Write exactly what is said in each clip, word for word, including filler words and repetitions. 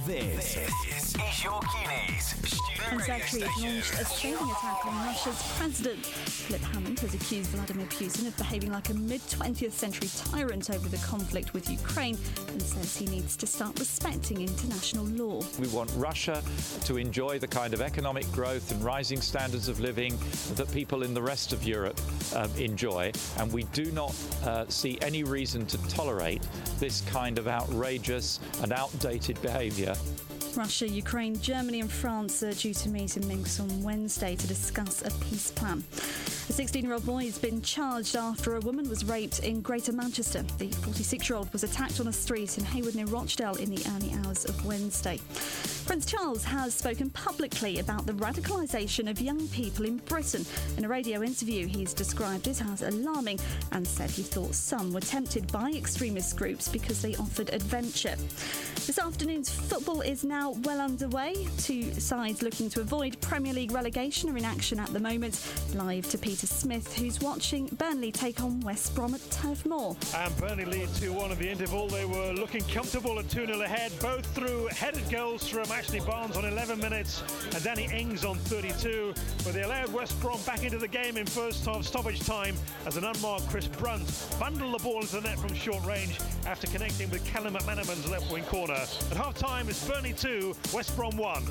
This, this is your Guineas student radio Secretary station. launched a scathing attack on Russia's president. Philip Hammond has accused Vladimir Putin of behaving like a mid-twentieth century tyrant over the conflict with Ukraine and says he needs to start respecting international law. We want Russia to enjoy the kind of economic growth and rising standards of living that people in the rest of Europe um, enjoy, and we do not uh, see any reason to tolerate this kind of outrageous and outdated behaviour. Russia, Ukraine, Germany and France are due to meet in Minsk on Wednesday to discuss a peace plan. A sixteen-year-old boy has been charged after a woman was raped in Greater Manchester. The forty-six-year-old was attacked on a street in Hayward near Rochdale in the early hours of Wednesday. Prince Charles has spoken publicly about the radicalisation of young people in Britain. In a radio interview, he's described it as alarming and said he thought some were tempted by extremist groups because they offered adventure. This afternoon's football is now well underway. Two sides looking to avoid Premier League relegation are in action at the moment. Live to Peter Smith, who's watching Burnley take on West Brom at Turf Moor. And Burnley lead two one at the interval. They were looking comfortable at two nil ahead, both through headed goals from Ashley Barnes on eleven minutes and Danny Ings on thirty-two. But they allowed West Brom back into the game in first half stoppage time as an unmarked Chris Brunt bundled the ball into the net from short range after connecting with Callum McManaman's left wing corner. At half time, it's Burnley two, West Brom one.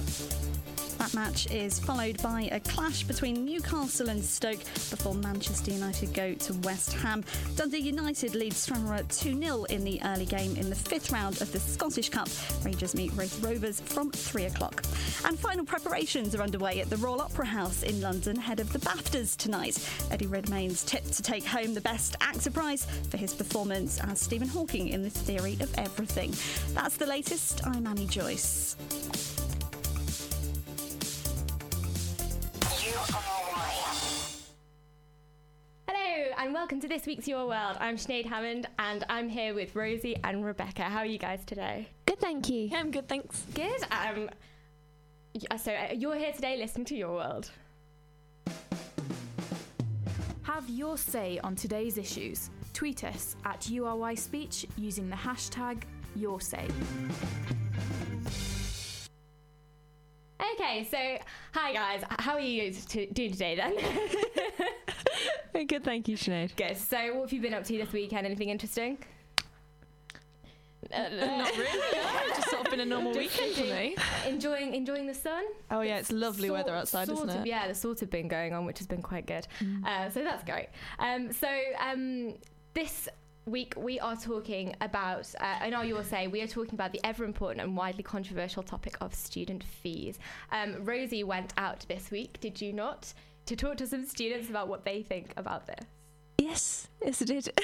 That match is followed by a clash between Newcastle and Stoke before Manchester United go to West Ham. Dundee United lead Stranraer two nil in the early game in the fifth round of the Scottish Cup. Rangers meet Raith Rovers from three o'clock. And final preparations are underway at the Royal Opera House in London ahead of the BAFTAs tonight. Eddie Redmayne's tipped to take home the Best Actor prize for his performance as Stephen Hawking in The Theory of Everything. That's the latest. I'm Annie Joyce. Hello and welcome to this week's Your World. I'm Sinead Hammond and I'm here with Rosie and Rebecca. How are you guys today? Good, thank you. I'm good, thanks. Good. Um, y- so uh, you're here today listening to Your World. Have your say on today's issues. Tweet us at U R Y Speech using the hashtag YourSay. Okay, so hi guys. How are you t- doing today then? Good, thank you, Sinead. Good. So what have you been up to this weekend? Anything interesting? Uh, not really. No. Just sort of been a normal weekend for me. Enjoying enjoying the sun. Oh yeah, it's lovely Sort- weather outside, sort isn't of, it? Yeah, there's sort of been going on, which has been quite good. Mm. Uh, so that's great. Um, so um, this week we are talking about, uh, in our Your Say, we are talking about the ever important and widely controversial topic of student fees. Um, Rosie went out this week, did you not, to talk to some students about what they think about this. Yes, yes I did.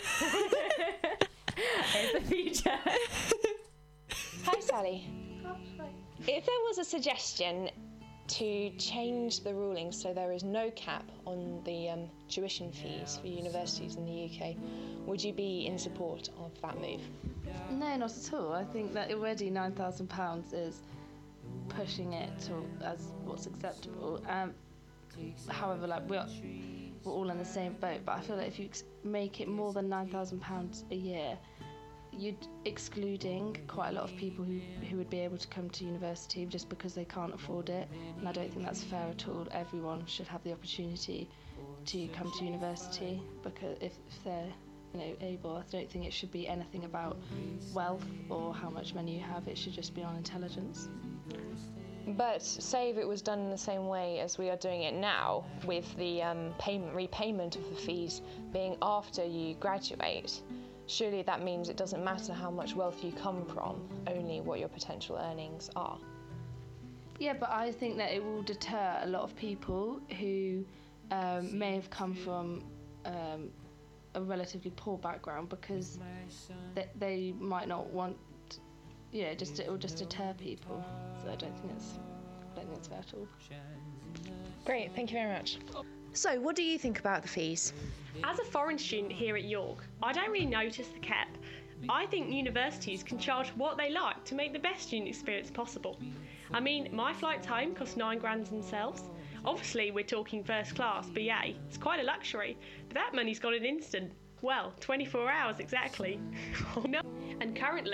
It's the future. Hi Sally. If there was a suggestion to change the ruling so there is no cap on the um, tuition fees for universities in the U K, would you be in support of that move? No, not at all. I think that already nine thousand pounds is pushing it to, as what's acceptable. Um, however, like we're, we're all in the same boat, but I feel like if you ex- make it more than nine thousand pounds a year, you're excluding quite a lot of people who, who would be able to come to university just because they can't afford it, and I don't think that's fair at all. Everyone should have the opportunity to come to university because if, if they're you know able. I don't think it should be anything about wealth or how much money you have. It should just be on intelligence. But say if it was done in the same way as we are doing it now, with the um, payment repayment of the fees being after you graduate, surely that means it doesn't matter how much wealth you come from, only what your potential earnings are. Yeah, but I think that it will deter a lot of people who um, may have come from um, a relatively poor background because they, they might not want, you know, just it will just deter people. So I don't think it's, I don't think it's fair at all. Great, thank you very much. So, what do you think about the fees? As a foreign student here at York, I don't really notice the cap. I think universities can charge what they like to make the best student experience possible. I mean, my flights home cost nine grand themselves. Obviously, we're talking first class, B A. It's quite a luxury, but that money's gone in an instant. Well, twenty-four hours exactly. Oh no. And currently,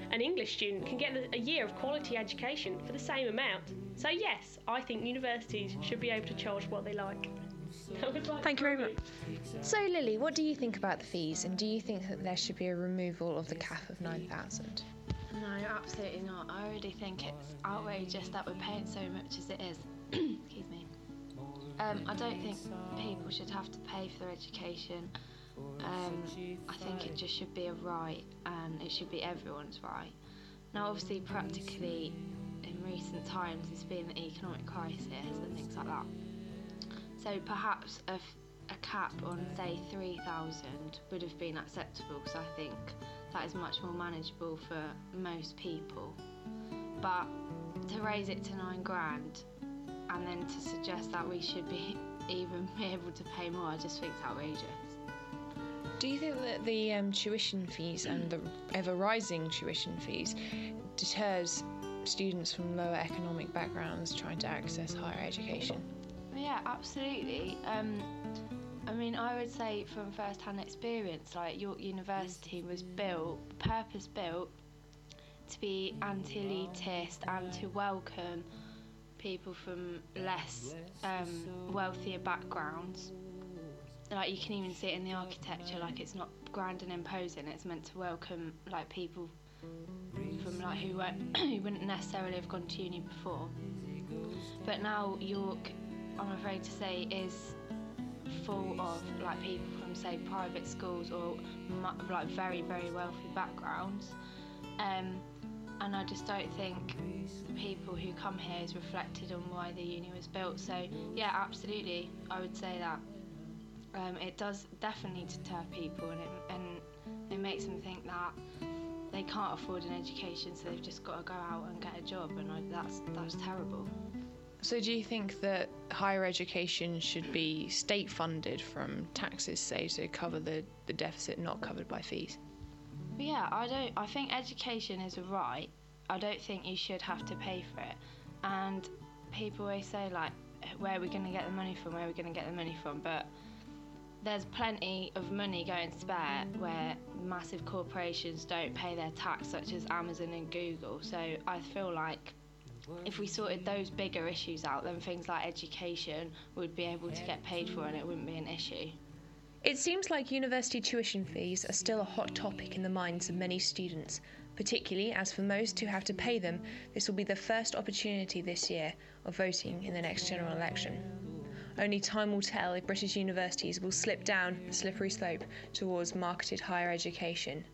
an English student can get a year of quality education for the same amount. So yes, I think universities should be able to charge what they like. Thank you very much. So Lily, what do you think about the fees, and do you think that there should be a removal of the cap of nine thousand? No, absolutely not. I already think it's outrageous that we're paying so much as it is. Excuse me. Um, I don't think people should have to pay for their education. Um, I think it just should be a right, and it should be everyone's right. Now, obviously, practically, in recent times, there's been the economic crisis and things like that. So perhaps a, f- a cap on, say, three thousand would have been acceptable, because I think that is much more manageable for most people. But to raise it to nine grand, and then to suggest that we should be even be able to pay more, I just think it's outrageous. Do you think that the um, tuition fees and the ever-rising tuition fees deters students from lower economic backgrounds trying to access higher education? Yeah, absolutely. Um, I mean, I would say from first-hand experience, like York University was built, purpose-built, to be anti-elitist and to welcome people from less um, wealthier backgrounds. Like, you can even see it in the architecture, like it's not grand and imposing, it's meant to welcome like people from like who, won't, who wouldn't necessarily have gone to uni before. But now York, I'm afraid to say, is full of like people from, say, private schools or mu- like very very wealthy backgrounds, um, and I just don't think people who come here is reflected on why the uni was built. So yeah, absolutely, I would say that um, it does definitely deter people, and it, and it makes them think that they can't afford an education, so they've just got to go out and get a job, and I, that's that's terrible. So do you think that higher education should be state funded from taxes, say, to cover the, the deficit not covered by fees? But yeah, I don't. I think education is a right. I don't think you should have to pay for it. And people always say, like, where are we going to get the money from? Where are we going to get the money from? But there's plenty of money going spare where massive corporations don't pay their tax, such as Amazon and Google. So I feel like if we sorted those bigger issues out, then things like education would be able to get paid for, and it wouldn't be an issue. It seems like university tuition fees are still a hot topic in the minds of many students, particularly as for most who have to pay them, this will be the first opportunity this year of voting in the next general election. Only time will tell if British universities will slip down the slippery slope towards marketed higher education.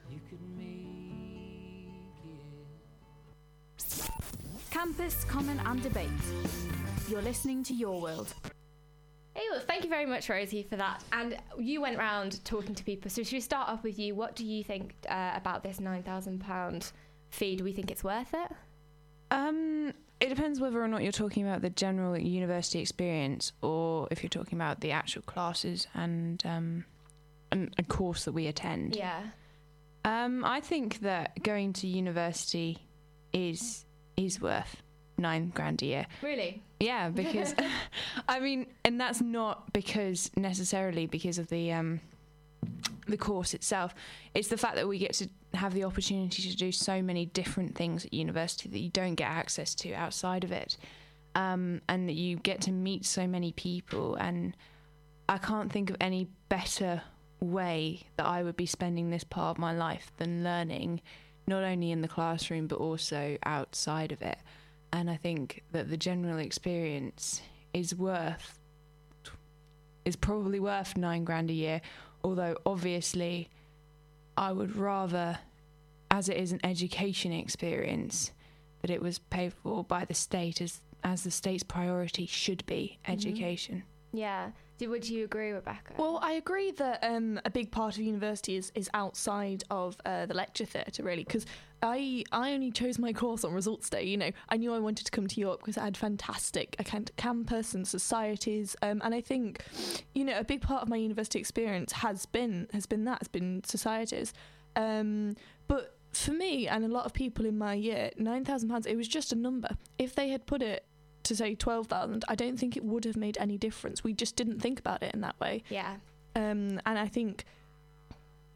Campus, comment and debate. You're listening to Your World. Hey, well, thank you very much, Rosie, for that. And you went around talking to people. So should we start off with you? What do you think uh, about this nine thousand pounds fee? Do we think it's worth it? Um, it depends whether or not you're talking about the general university experience or if you're talking about the actual classes and um, and a course that we attend. Yeah. Um, I think that going to university is is worth nine grand a year. Really? Yeah, because I mean, and that's not because necessarily because of the um, the course itself. It's the fact that we get to have the opportunity to do so many different things at university that you don't get access to outside of it, um, and that you get to meet so many people. And I can't think of any better way that I would be spending this part of my life than learning, not only in the classroom but also outside of it. And I think that the general experience is worth, is probably worth nine grand a year. Although obviously I would rather, as it is an education experience, that it was paid for by the state as, as the state's priority should be education. Mm-hmm. Yeah. Do, would you agree, Rebecca? Well, I agree that um, a big part of university is, is outside of uh, the lecture theatre, really, because I I only chose my course on results day. You know, I knew I wanted to come to York because it had fantastic account- campus and societies, um, and I think, you know, a big part of my university experience has been has been that has been societies, um, but for me and a lot of people in my year, nine thousand pounds, it was just a number. If they had put it to say twelve thousand, I don't think it would have made any difference. We just didn't think about it in that way. Yeah. Um, and I think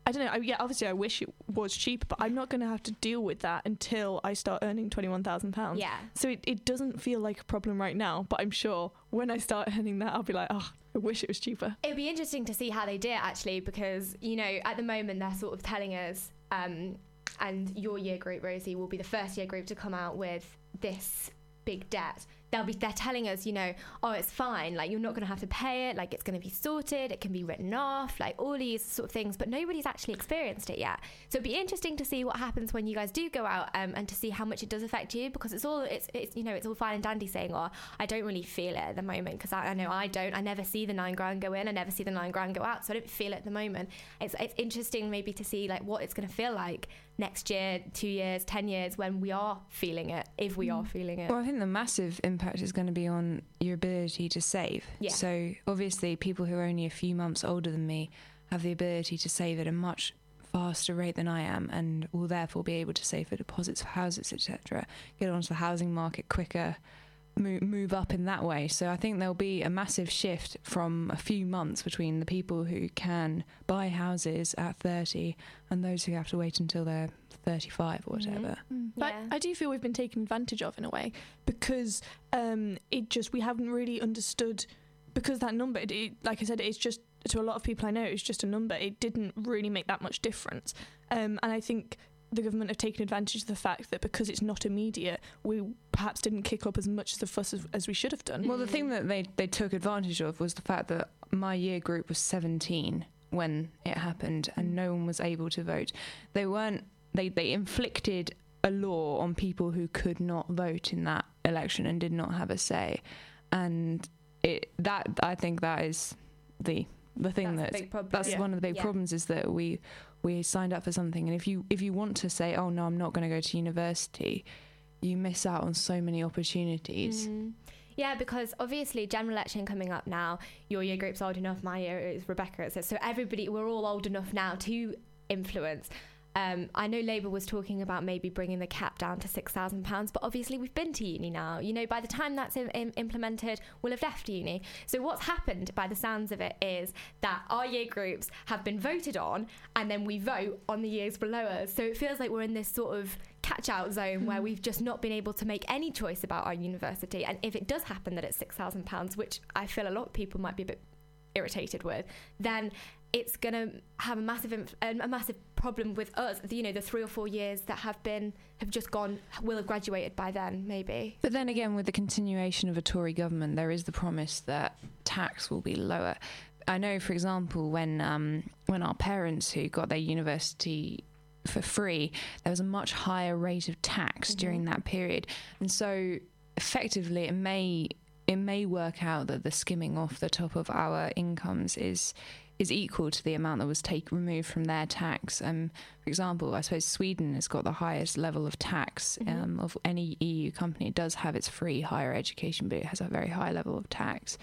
I don't know. I, yeah, obviously I wish it was cheaper, but I'm not going to have to deal with that until I start earning twenty-one thousand pounds. Yeah. So it, it doesn't feel like a problem right now, but I'm sure when I start earning that, I'll be like, oh, I wish it was cheaper. It'd be interesting to see how they do it, actually, because, you know, at the moment they're sort of telling us, um, and your year group, Rosie, will be the first year group to come out with this big debt. They'll be they're telling us, you know, oh, it's fine, like you're not going to have to pay it, like it's going to be sorted, it can be written off, like all these sort of things, but nobody's actually experienced it yet. So it'd be interesting to see what happens when you guys do go out, um, and to see how much it does affect you, because it's all it's it's you know it's all fine and dandy saying, oh, I don't really feel it at the moment, because I, I know I don't I never see the nine grand go in, I never see the nine grand go out, so I don't feel it at the moment. It's it's interesting maybe to see like what it's going to feel like next year, two years, ten years, when we are feeling it, if we are feeling it. Well, I think the massive impact is going to be on your ability to save. Yeah. So obviously people who are only a few months older than me have the ability to save at a much faster rate than I am, and will therefore be able to save for deposits for houses, et cetera, get onto the housing market quicker, move, move up in that way. So I think there'll be a massive shift from a few months between the people who can buy houses at thirty and those who have to wait until they're thirty-five or whatever. Mm. But Yeah. I do feel we've been taken advantage of in a way, because um, it just we haven't really understood, because that number, it, it, like I said, it's just, to a lot of people I know, it's just a number. It didn't really make that much difference. Um, and I think the government have taken advantage of the fact that because it's not immediate, we perhaps didn't kick up as much of the fuss as, as we should have done. Well, the thing that they, they took advantage of was the fact that my year group was seventeen when it happened, and no one was able to vote. They weren't, they, they inflicted a law on people who could not vote in that election and did not have a say. And it that I think that is the the thing That's the that's big problem. that's Yeah. one of the big Yeah. problems, is that we we signed up for something, and if you if you want to say, oh no, I'm not going to go to university, you miss out on so many opportunities. Mm. Yeah, because obviously general election coming up now, your year group's old enough, my year is Rebecca, it says, so everybody, we're all old enough now to influence. Um, I know Labour was talking about maybe bringing the cap down to six thousand pounds, but obviously we've been to uni now. You know, by the time that's im- im- implemented, we'll have left uni. So what's happened, by the sounds of it, is that our year groups have been voted on, and then we vote on the years below us. So it feels like we're in this sort of catch-out zone where we've just not been able to make any choice about our university. And if it does happen that it's six thousand pounds, which I feel a lot of people might be a bit irritated with, then it's going to have a massive inf- a massive problem with us, you know, the three or four years that have been have just gone, will have graduated by then, maybe. But then again, with the continuation of a Tory government, there is the promise that tax will be lower. I know, for example, when um, when our parents who got their university for free, there was a much higher rate of tax mm-hmm. during that period. And so effectively it may it may work out that the skimming off the top of our incomes is is equal to the amount that was take removed from their tax. Um, for example, I suppose Sweden has got the highest level of tax mm-hmm. um, of any E U company. It does have its free higher education, but it has a very high level of tax.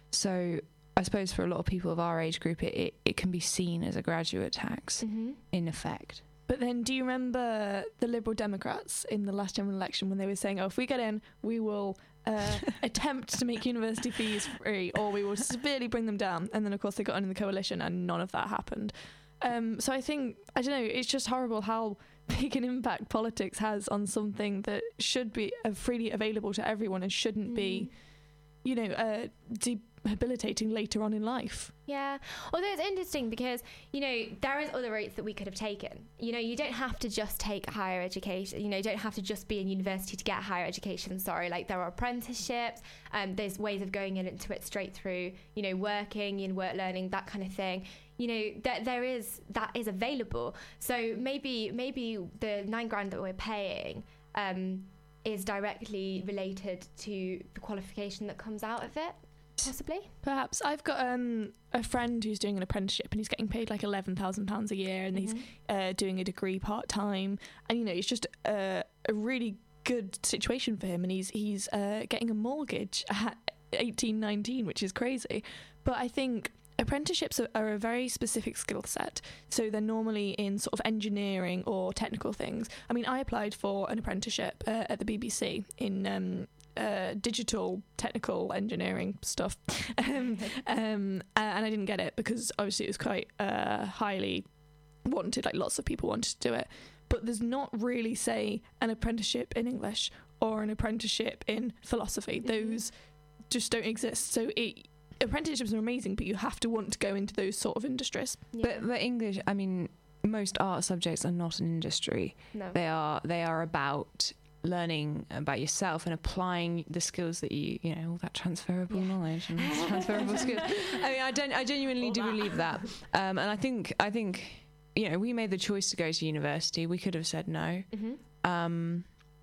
So I suppose for a lot of people of our age group, it, it, it can be seen as a graduate tax mm-hmm. in effect. But then do you remember the Liberal Democrats in the last general election when they were saying, oh, if we get in, we will uh, attempt to make university fees free, or we will severely bring them down. And then, of course, they got in the coalition and none of that happened. Um, so I think, I don't know, it's just horrible how big an impact politics has on something that should be uh, freely available to everyone and shouldn't mm. be, you know, uh, debilitating later on in life. Yeah, although it's interesting because, you know, there is other routes that we could have taken. You know, you don't have to just take higher education, you know, you don't have to just be in university to get higher education, sorry. Like, there are apprenticeships, um, there's ways of going into it straight through, you know, working, in work learning, that kind of thing. You know, there, there is, that is available. So maybe, maybe the nine grand that we're paying um, is directly related to the qualification that comes out of it. Possibly. Perhaps. I've got um, a friend who's doing an apprenticeship and he's getting paid like eleven thousand pounds a year, and mm-hmm. he's uh, doing a degree part-time, and, you know, it's just a, a really good situation for him, and he's he's uh, getting a mortgage at eighteen, nineteen, which is crazy. But I think apprenticeships are, are a very specific skill set, so they're normally in sort of engineering or technical things. I mean, I applied for an apprenticeship uh, at the B B C in um, uh, digital technical engineering stuff, um, um, and I didn't get it because obviously it was quite uh, highly wanted, like lots of people wanted to do it, but there's not really, say, an apprenticeship in English or an apprenticeship in philosophy. Mm-hmm. Those just don't exist. So it, apprenticeships are amazing, but you have to want to go into those sort of industries. Yeah. But but English, I mean, most art subjects are not an industry. No. They are they are about learning about yourself and applying the skills that you you know all that transferable yeah. knowledge and transferable skills. I mean, I don't I genuinely all do that. believe that, um, and I think I think you know we made the choice to go to university. We could have said no. Mm-hmm. Um,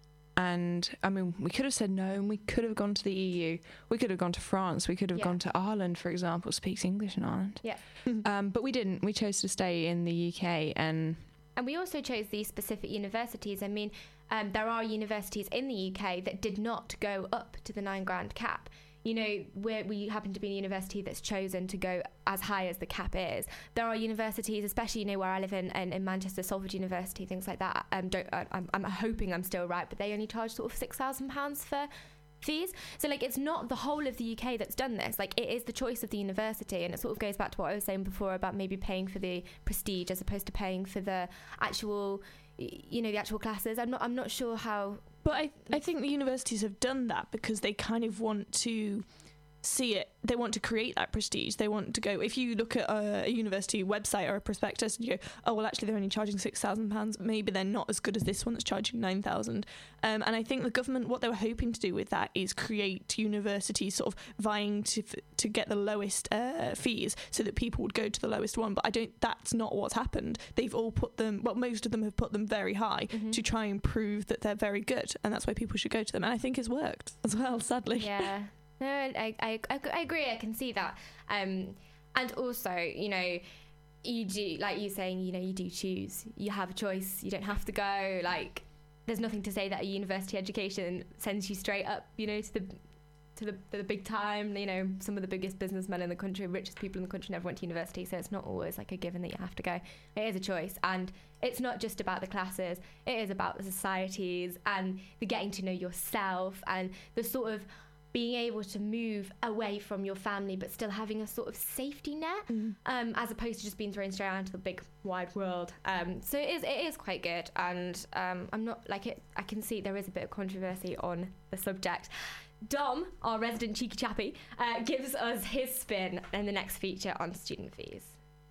And I mean, we could have said no, and we could have gone to the E U. We could have gone to France. We could have yeah. gone to Ireland, for example. Speaks English in Ireland. Yeah. um, but we didn't. We chose to stay in the U K, and and we also chose these specific universities. I mean, um, there are universities in the U K that did not go up to the nine grand cap. You know, we're, we happen to be a university that's chosen to go as high as the cap is. There are universities, especially, you know, where I live in, in, in Manchester, Salford University, things like that. Um, don't, I, I'm, I'm hoping I'm still right, but they only charge sort of six thousand pounds for fees. So, like, it's not the whole of the U K that's done this. Like, it is the choice of the university, and it sort of goes back to what I was saying before about maybe paying for the prestige as opposed to paying for the actual, you know, the actual classes. I'm not, I'm not sure how... But I, I think the universities have done that because they kind of want to see it. They want to create that prestige. They want to go, if you look at a, a university website or a prospectus and you go, oh, well, actually, they're only charging six thousand pounds. Maybe they're not as good as this one that's charging nine thousand pounds. Um, and I think the government, what they were hoping to do with that is create universities sort of vying to to get the lowest uh, fees so that people would go to the lowest one. But I don't, that's not what's happened. They've all put them, well, most of them have put them very high mm-hmm. to try and prove that they're very good. And that's why people should go to them. And I think it's worked as well, sadly. Yeah. No, I, I, I, I agree. I can see that. Um, and also, you know, you do, like you saying, you know, you do choose. You have a choice. You don't have to go. Like, there's nothing to say that a university education sends you straight up, you know, to the to the, the big time. You know, some of the biggest businessmen in the country, richest people in the country never went to university. So it's not always like a given that you have to go. It is a choice. And it's not just about the classes. It is about the societies and the getting to know yourself and the sort of being able to move away from your family but still having a sort of safety net mm. um, as opposed to just being thrown straight out into the big wide world. Um, so it is it is quite good, and um, I'm not like it. I can see there is a bit of controversy on the subject. Dom, our resident cheeky chappy, uh, gives us his spin in the next feature on student fees.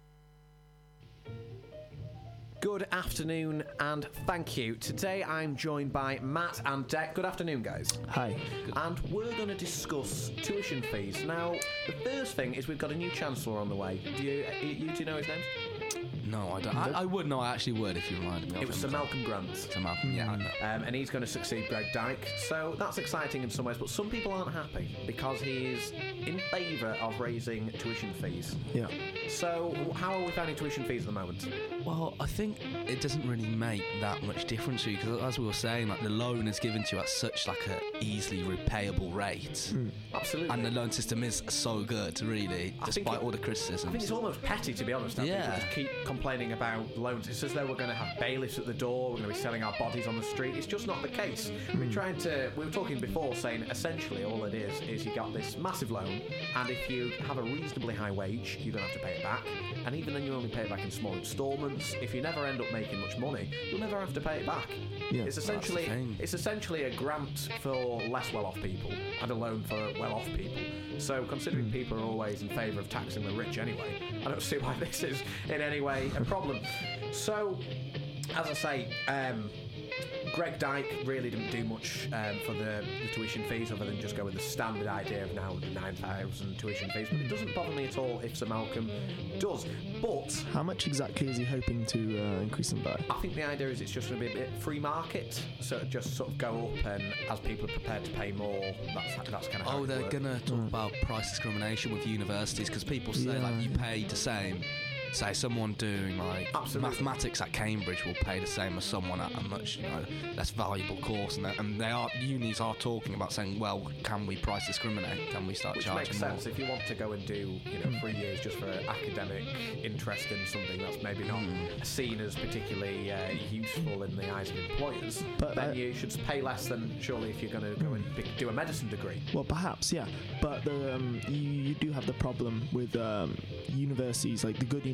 Good afternoon and thank you. Today I'm joined by Matt and Dec. Good afternoon, guys. Hi. And we're going to discuss tuition fees. Now, the first thing is we've got a new Chancellor on the way. Do you, you two know his name? No, I don't. I, I would know. I actually would if you reminded me of It was him. Sir Malcolm Grant. Sir Malcolm, yeah, I know. Um, and he's going to succeed Greg Dyke. So that's exciting in some ways, but some people aren't happy because he's in favour of raising tuition fees. Yeah. So how are we finding tuition fees at the moment? Well, I think it doesn't really make that much difference to you because, as we were saying, like the loan is given to you at such like a easily repayable rate. Mm. Absolutely. And the loan system is so good, really, I despite it, all the criticisms. I think it's almost petty, to be honest. I yeah. think just keep complaining about loans. It's as though we're going to have bailiffs at the door, we're going to be selling our bodies on the street. It's just not the case. Mm. We're trying to, we were talking before saying essentially all it is is you got this massive loan, and if you have a reasonably high wage, you're going to have to pay it back. And even then you only pay it back in small instalments. If you never end up making much money, you'll never have to pay it back. Yeah, it's essentially it's essentially a grant for less well-off people and a loan for well-off people. So considering mm. people are always in favour of taxing the rich anyway, I don't see why this is in any way a problem. So, as I say, um, Greg Dyke really didn't do much um, for the, the tuition fees other than just go with the standard idea of now nine thousand tuition fees, but it doesn't bother me at all if Sir Malcolm does. But how much exactly is he hoping to uh, increase them by? I think the idea is it's just going to be a bit free market, so it just sort of go up, and as people are prepared to pay more, that's that's kind of how oh, it they're works. going to talk mm. about price discrimination with universities because people say yeah. like you pay the same. Say someone doing like Absolutely. mathematics at Cambridge will pay the same as someone at a much you know less valuable course, and, and they are unis are talking about saying, well, can we price discriminate? Can we start Which charging makes more? sense if you want to go and do you know three years just for academic interest in something that's maybe not mm. seen as particularly uh, useful in the eyes of employers. But then uh, you should pay less than surely if you're going to go and pick, do a medicine degree. Well, perhaps, yeah. But the, um, you, you do have the problem with um, universities, like the good universities.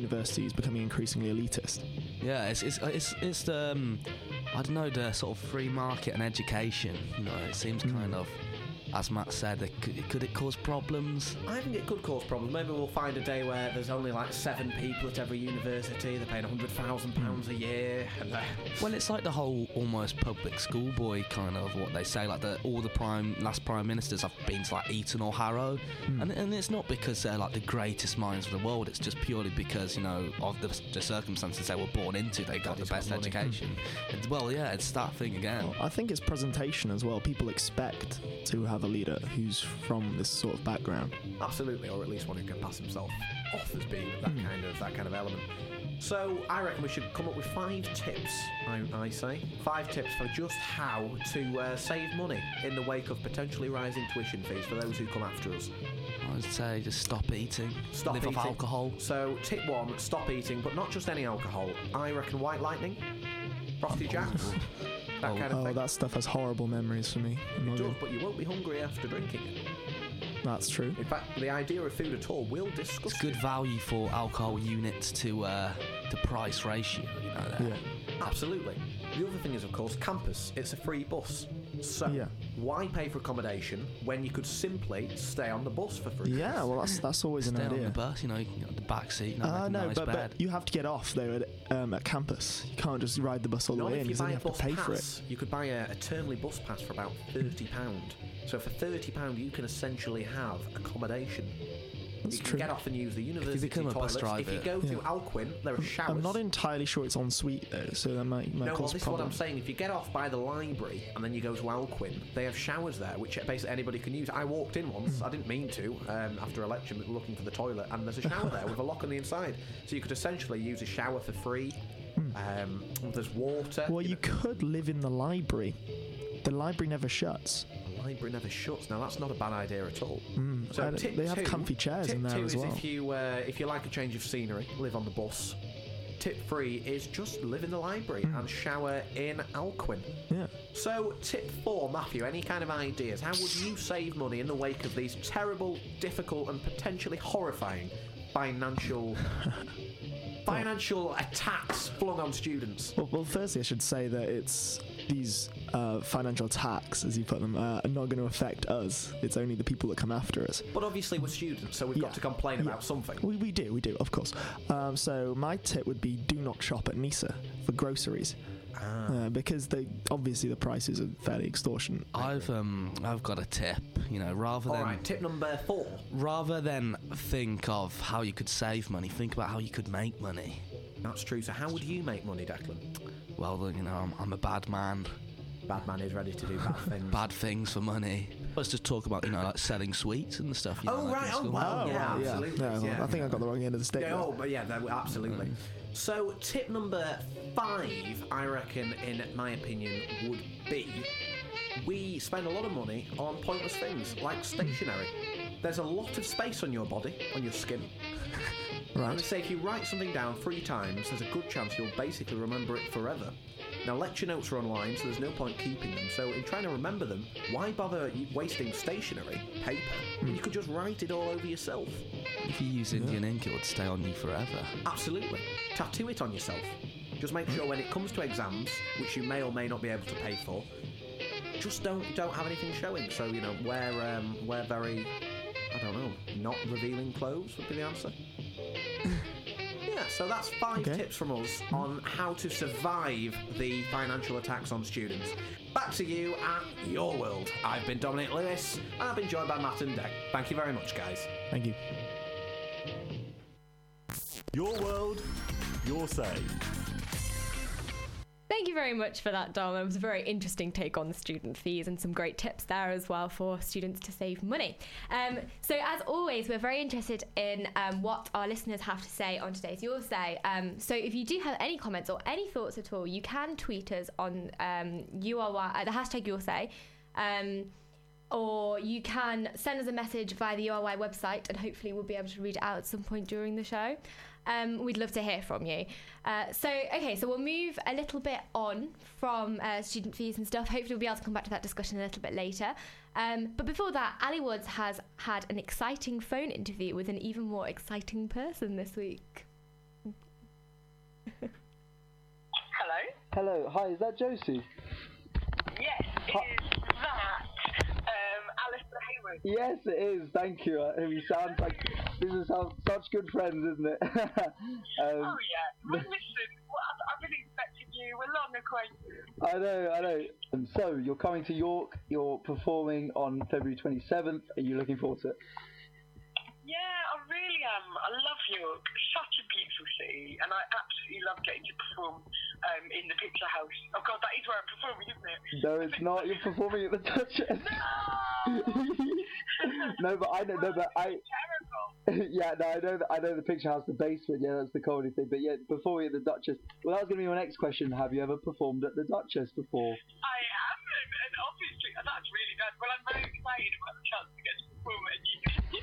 university is becoming increasingly elitist. Yeah, it's it's it's, it's the um, I don't know, the sort of free market and education. You know, it seems mm. kind of, as Matt said, it could, could it cause problems? I think it could cause problems. Maybe we'll find a day where there's only like seven people at every university. They're paying one hundred thousand pounds a year. And well, it's like the whole almost public schoolboy kind of what they say. Like the, all the prime last prime ministers have been to like Eton or Harrow, mm. and and it's not because they're like the greatest minds of the world. It's just purely because, you know, of the, the circumstances they were born into. They got the best got education. Mm. Well, yeah, it's that thing again. Well, I think it's presentation as well. People expect to have a leader who's from this sort of background. Absolutely, or at least one who can pass himself off as being that mm. kind of that kind of element. So I reckon we should come up with five tips. I, I say five tips for just how to uh, save money in the wake of potentially rising tuition fees for those who come after us. I would say just stop eating. Stop Live eating. off alcohol. So tip one: stop eating, but not just any alcohol. I reckon White Lightning, Frosty Jacks. That oh, kind of oh thing. that stuff has horrible memories for me. It does, but you won't be hungry after drinking it. That's true. In fact, the idea of food at all will discuss. It's good value for alcohol units to uh, the price ratio, you know. There. Yeah, absolutely. The other thing is, of course, campus. It's a free bus. So yeah. why pay for accommodation when you could simply stay on the bus for free? Yeah, well, that's that's always stay an idea. on the bus, you know, you can get on the back seat. You know, uh, like no, a nice but, bed. but you have to get off though at, um, at campus. You can't just ride the bus all the Not way if in. you You buy a have to bus pay pass. for it. You could buy a, a termly bus pass for about thirty pounds. So for thirty pounds, you can essentially have accommodation. That's you can true. get off and use the university If you become a toilets. bus driver, if you go yeah. to Alcuin, there are showers. I'm not entirely sure it's en suite though, so that might, might no, cause well, this problems. is what I'm saying. If you get off by the library and then you go to Alcuin, they have showers there, which basically anybody can use. I walked in once, I didn't mean to, um, after a lecture, looking for the toilet, and there's a shower there with a lock on the inside. So you could essentially use a shower for free. Um, there's water. Well, you, you know. could live in the library. The library never shuts. The library never shuts. Now that's not a bad idea at all. Mm, so tip they have two, comfy chairs tip in there two as is well. if you uh, if you like a change of scenery, live on the bus. Tip three is just live in the library mm. and shower in Alcuin. Yeah. So tip four, Matthew, any kind of ideas? How would you save money in the wake of these terrible, difficult, and potentially horrifying financial financial attacks flung on students? Well, well, firstly, I should say that it's these uh, financial attacks, as you put them, uh, are not going to affect us. It's only the people that come after us. But obviously we're students, so we've yeah. got to complain yeah. about something. We, we do, we do, of course. Um, so my tip would be do not shop at Nisa for groceries. Ah. Uh, because they obviously the prices are fairly extortionate. I've um I've got a tip, you know, rather All than right, tip number four. Rather than think of how you could save money, think about how you could make money. That's true. So how would you make money, Declan? Well, you know, I'm, I'm a bad man. Bad man is ready to do bad things. Bad things for money. Let's just talk about, you know, like selling sweets and stuff. You oh, know, like right. Oh, wow. Oh, yeah, right, absolutely. Yeah. Yeah, yeah. I think I got the wrong end of the stick. Yeah, oh, but yeah, absolutely. Mm. So tip number five, I reckon, in my opinion, would be we spend a lot of money on pointless things like stationery. There's a lot of space on your body, on your skin. Right. And they say if you write something down three times, there's a good chance you'll basically remember it forever. Now, lecture notes are online, so there's no point keeping them. So in trying to remember them, why bother wasting stationery, paper, when you could just write it all over yourself? If you use Indian ink, it would stay on you forever. Absolutely. Tattoo it on yourself. Just make sure when it comes to exams, which you may or may not be able to pay for, just don't don't have anything showing. So, you know, wear, um, wear very, I don't know, not revealing clothes would be the answer. Yeah, so that's five okay. tips from us on how to survive the financial attacks on students. Back to you at Your World. I've been Dominic Lewis, and I've been joined by Matt and Deck. Thank you very much, guys. Thank you. Your World, Your Say. Thank you very much for that, Dom. It was a very interesting take on the student fees and some great tips there as well for students to save money. Um, so as always, we're very interested in um, what our listeners have to say on today's Your Say. Um, so if you do have any comments or any thoughts at all, you can tweet us on um, U R Y, uh, the hashtag Your Say. Um, or you can send us a message via the U R Y website, and hopefully we'll be able to read it out at some point during the show. Um, we'd love to hear from you. Uh, so, okay, so we'll move a little bit on from uh, student fees and stuff. Hopefully we'll be able to come back to that discussion a little bit later. Um, but before that, Ali Woods has had an exciting phone interview with an even more exciting person this week. Hello, hi, is that Josie? Yes, is that um, Alistair Hayward? Yes, it is. Thank you. Uh, you sound like this is how, such good friends, isn't it? um, oh yeah. Well, listen, well, I've, I've been expecting you. We're long acquainted. I know, I know. And so you're coming to York. You're performing on February twenty-seventh. Are you looking forward to it? Yeah, I really am. I love York. Such a beautiful city, and I absolutely love getting to perform um, in the Picture House. Oh God, that is where I'm performing, isn't it? No, it's not. You're performing at the Duchess. No, but I know. No, but I. Yeah, no, I know. That, I know the Picture House, the basement. Yeah, that's the comedy thing. But yeah, performing at the Duchess. Well, that was going to be my next question. Have you ever performed at the Duchess before? I haven't, and obviously, and that's really nice. Well, I'm very excited about the chance to get to perform at you.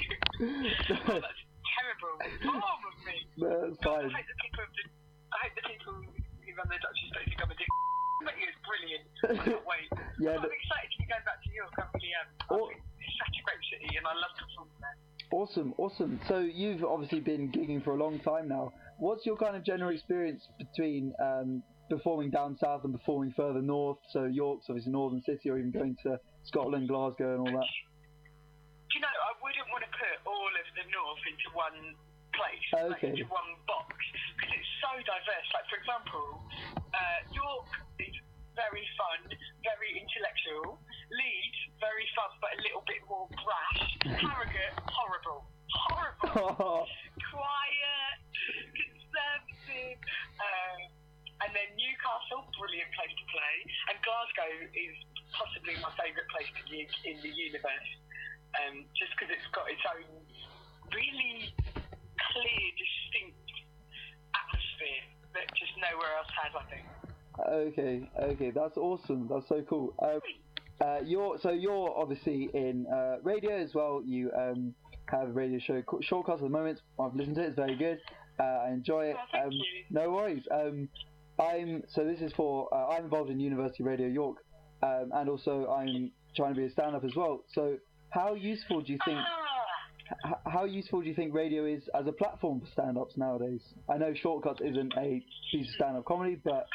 Oh, that's terrible. Form of me. No, that's fine. I hope the people, the, I hope the people who run the Duchess don't think I'm a dick. But it's brilliant. I can't wait. Yeah, I'm excited to be going back to York. I really am. I think it's such a great city, and I love performing there. Awesome, awesome. So you've obviously been gigging for a long time now. What's your kind of general experience between um, performing down south and performing further north? So York's obviously northern city, or even going to Scotland, Glasgow, and all that. Do you know, I wouldn't want to put all of the north into one place, okay. like into one box, because it's so diverse. Like, for example, uh, York is very fun, very intellectual. Leeds, very fun, but a little bit more brash. Harrogate, horrible. Horrible. Quiet, conservative. Um, and then Newcastle, brilliant place to play. And Glasgow is possibly my favourite place to gig in the universe. Um, just because it's got its own really clear, distinct atmosphere that just nowhere else has, I think. Okay, okay, that's awesome. That's so cool. Um, uh, you're so you're obviously in uh, radio as well. You um, have a radio show called Shortcast at the moment. I've listened to it. It's very good. Uh, I enjoy it. Oh, thank um, you. No worries. Um, I'm so this is for uh, I'm involved in University Radio York, um, and also I'm trying to be a stand-up as well. So how useful do you think? H- how useful do you think radio is as a platform for stand-ups nowadays? I know Shortcuts isn't a piece of stand-up comedy, but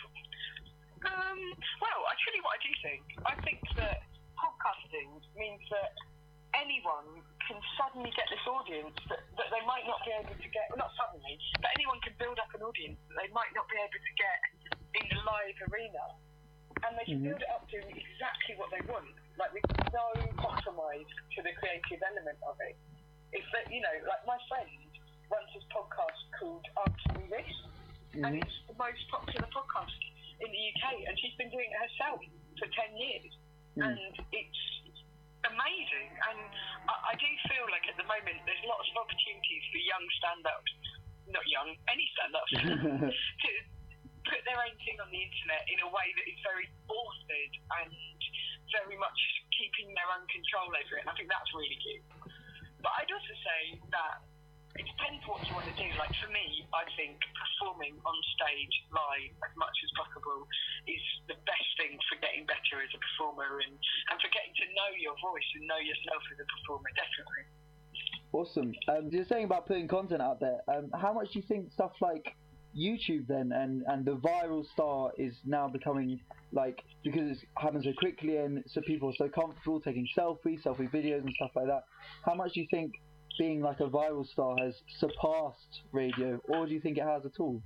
Um, well, I tell you what I do think. I think that podcasting means that anyone can suddenly get this audience that, that they might not be able to get, well, not suddenly, but anyone can build up an audience that they might not be able to get in the live arena. And they can Mhm. build it up doing exactly what they want, like with no compromise to the creative element of it. It's that, you know, like my friend runs this podcast called Answer Me This, and Mhm. it's the most popular podcast in the U K, and she's been doing it herself for ten years, Mm. and it's amazing. And I, I do feel like at the moment there's lots of opportunities for young stand-ups, not young, any stand-ups, to put their own thing on the internet in a way that is very authored and very much keeping their own control over it, and I think that's really cute. But I'd also say that it depends what you want to do. Like for me, I think performing on stage live as much as possible is the best thing for getting better as a performer and, and for getting to know your voice and know yourself as a performer, definitely. Awesome. Um, you're saying about putting content out there. Um, how much do you think stuff like YouTube then and, and the viral star is now becoming like, because it happens so quickly and so people are so comfortable taking selfies, selfie videos and stuff like that. How much do you think being like a viral star has surpassed radio, or do you think it has at all?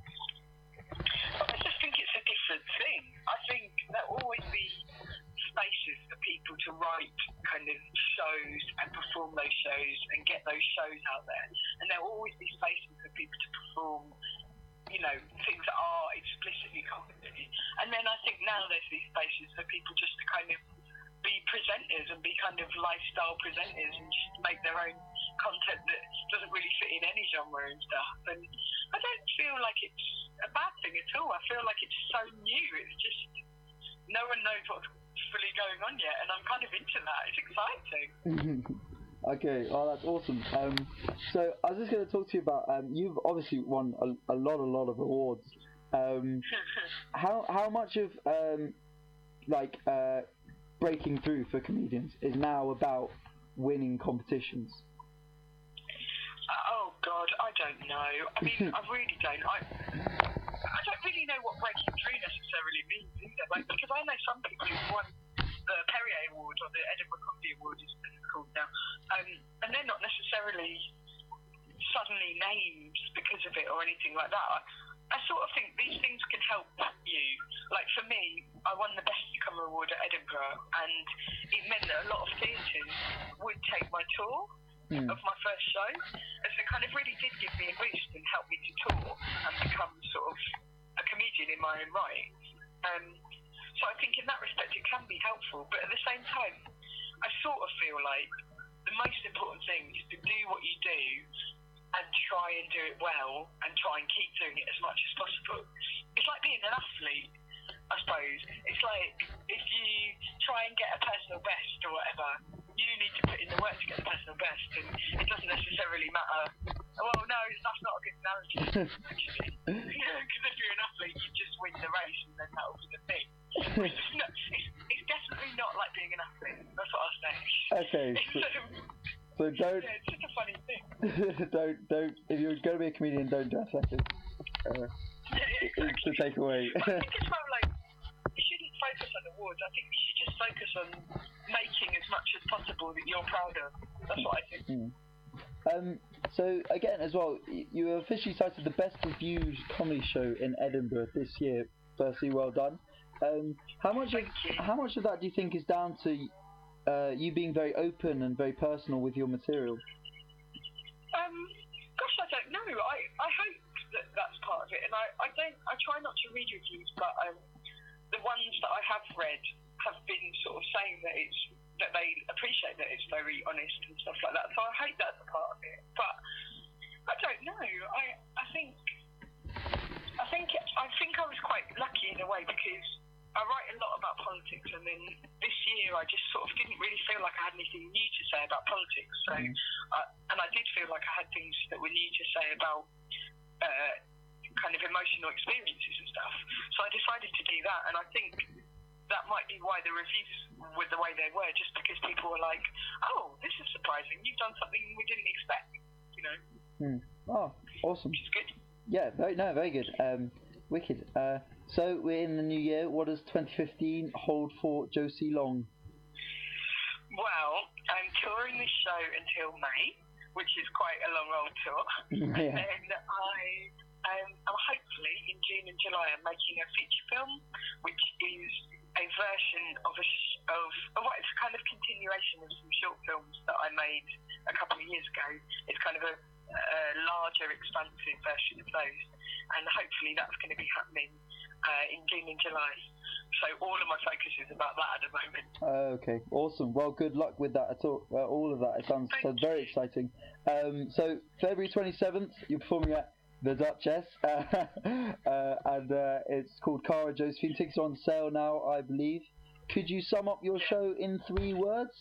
I just think it's a different thing. I think there'll always be spaces for people to write kind of shows and perform those shows and get those shows out there. And there'll always be spaces for people to perform, you know, things that are explicitly comedy. And then I think now there's these spaces for people just to kind of be presenters and be kind of lifestyle presenters and just make their own content that doesn't really fit in any genre and stuff. And I don't feel like it's a bad thing at all. I feel like it's so new. It's just no one knows what's fully going on yet, and I'm kind of into that. It's exciting. Okay, oh, that's awesome. Um, so I was just going to talk to you about. Um, you've obviously won a, a lot, a lot of awards. Um, how how much of um, like uh, breaking through for comedians is now about winning competitions? Oh God, I don't know. I mean, I really don't. I I don't really know what breaking through necessarily means either. Like, because I know some people who won the Perrier Award or the Edinburgh Comedy Award, is what it's called now, um, and they're not necessarily suddenly named because of it or anything like that. I sort of think these things can help you. Like for me, I won the Best Newcomer Award at Edinburgh, and it meant that a lot of theatres would take my tour mm. of my first show, and so it kind of really did give me a boost and help me to tour and become sort of a comedian in my own right. Um, so I think in that respect it can be helpful, but at the same time, I sort of feel like the most important thing is to do what you do and try and do it well and try and keep doing it as much as possible. It's like being an athlete, I suppose. It's like if you try and get a personal best or whatever, you need to put in the work to get the personal best, and it doesn't necessarily matter. Well, no, that's not a good analogy, actually. Because if you're an athlete, you just win the race and then that'll be the thing. It's, not, it's, it's definitely not like being an athlete. That's what I was saying. Okay. So, so don't. Yeah, it's just a funny thing. don't don't. If you're going to be a comedian, don't do athletics. Uh, yeah, exactly. It's the takeaway. I think as well, like, you shouldn't focus on awards. I think you should just focus on making as much as possible that you're proud of. That's what I think. Mm. Um. So again, as well, you were officially cited the best reviewed comedy show in Edinburgh this year. Firstly, well done. Um. How much of how much of that do you think is down to uh, you being very open and very personal with your material? Um, gosh, I don't know. I, I hope that that's part of it, and I, I don't. I try not to read reviews, but um, the ones that I have read have been sort of saying that it's that they appreciate that it's very honest and stuff like that. So I hope that's a part of it. But I don't know. I I think I think I think I was quite lucky in a way because I write a lot about politics, and then this year I just sort of didn't really feel like I had anything new to say about politics. So, mm. uh, and I did feel like I had things that were new to say about uh, kind of emotional experiences and stuff. So I decided to do that, and I think that might be why the reviews were the way they were, just because people were like, "Oh, this is surprising. You've done something we didn't expect," you know. Mm. Oh, awesome. Which is good. Yeah, very no, very good. Um, wicked. Uh, So we're in the new year. What does twenty fifteen hold for Josie Long? Well, I'm touring this show until May, which is quite a long old tour. Yeah. And then I, um, I'm hopefully in June and July I'm making a feature film, which is a version of a sh- of, of what it's kind of continuation of some short films that I made a couple of years ago. It's kind of a, a larger, expansive version of those, and hopefully that's going to be happening Uh, in June and July. So all of my focus is about that at the moment. Uh, okay, awesome. Well, good luck with that. At all, uh, all of that. It sounds, sounds very exciting. Um, so February twenty-seventh, you're performing at the Duchess, uh, uh, and uh, it's called Cara Josephine. Tickets are on sale now, I believe. Could you sum up your yeah. show in three words?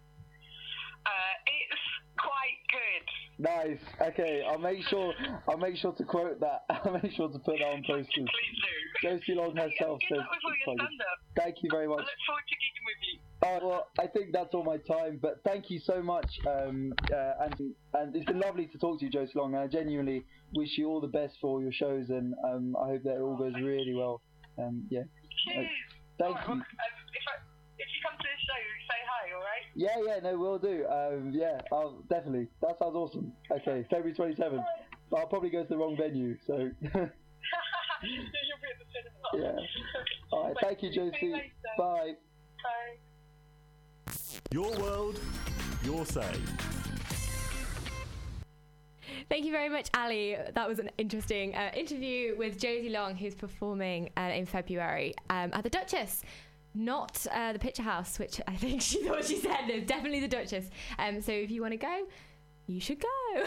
Uh, it's quite good. Nice. Okay, I'll make sure. I'll make sure to quote that. I'll make sure to put that on posters. Josie Long herself says. Thank you very much. I look forward to gigging with you. Oh, well, I think that's all my time. But thank you so much, um, uh, and and it's been lovely to talk to you, Josie Long. And I genuinely wish you all the best for all your shows, and um, I hope that it all goes really well. Um, yeah. Cheers. Uh, thank right, you. Well, um, if, I, if you come to the show, say hi, all right? Yeah, yeah, no, we'll do. Um, yeah, I'll definitely. That sounds awesome. Okay, February twenty-seventh. I'll probably go to the wrong venue, so. You'll be at the cinema. Yeah. All right, thank you, Josie. Bye. Bye. Your world, your say. Thank you very much, Ali. That was an interesting uh, interview with Josie Long, who's performing uh, in February um, at the Duchess. Not uh, the Picture House, which I think she thought she said. No, definitely the Duchess. Um, so if you want to go, you should go.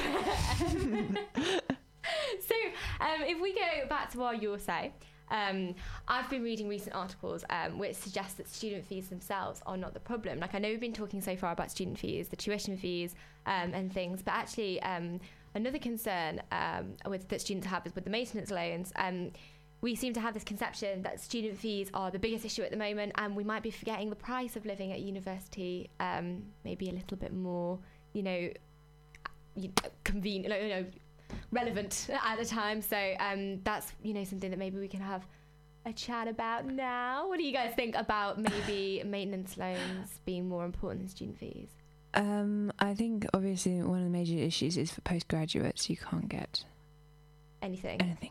So um, if we go back to our Your Say, um, I've been reading recent articles um, which suggest that student fees themselves are not the problem. Like, I know we've been talking so far about student fees, the tuition fees um, and things, but actually um, another concern um, with that students have is with the maintenance loans. Um, we seem to have this conception that student fees are the biggest issue at the moment, and we might be forgetting the price of living at university, um, maybe a little bit more, you know, convenient, you know, relevant at the time. So um, that's, you know, something that maybe we can have a chat about now. What do you guys think about maybe maintenance loans being more important than student fees? Um, I think obviously one of the major issues is for postgraduates, you can't get anything. Anything.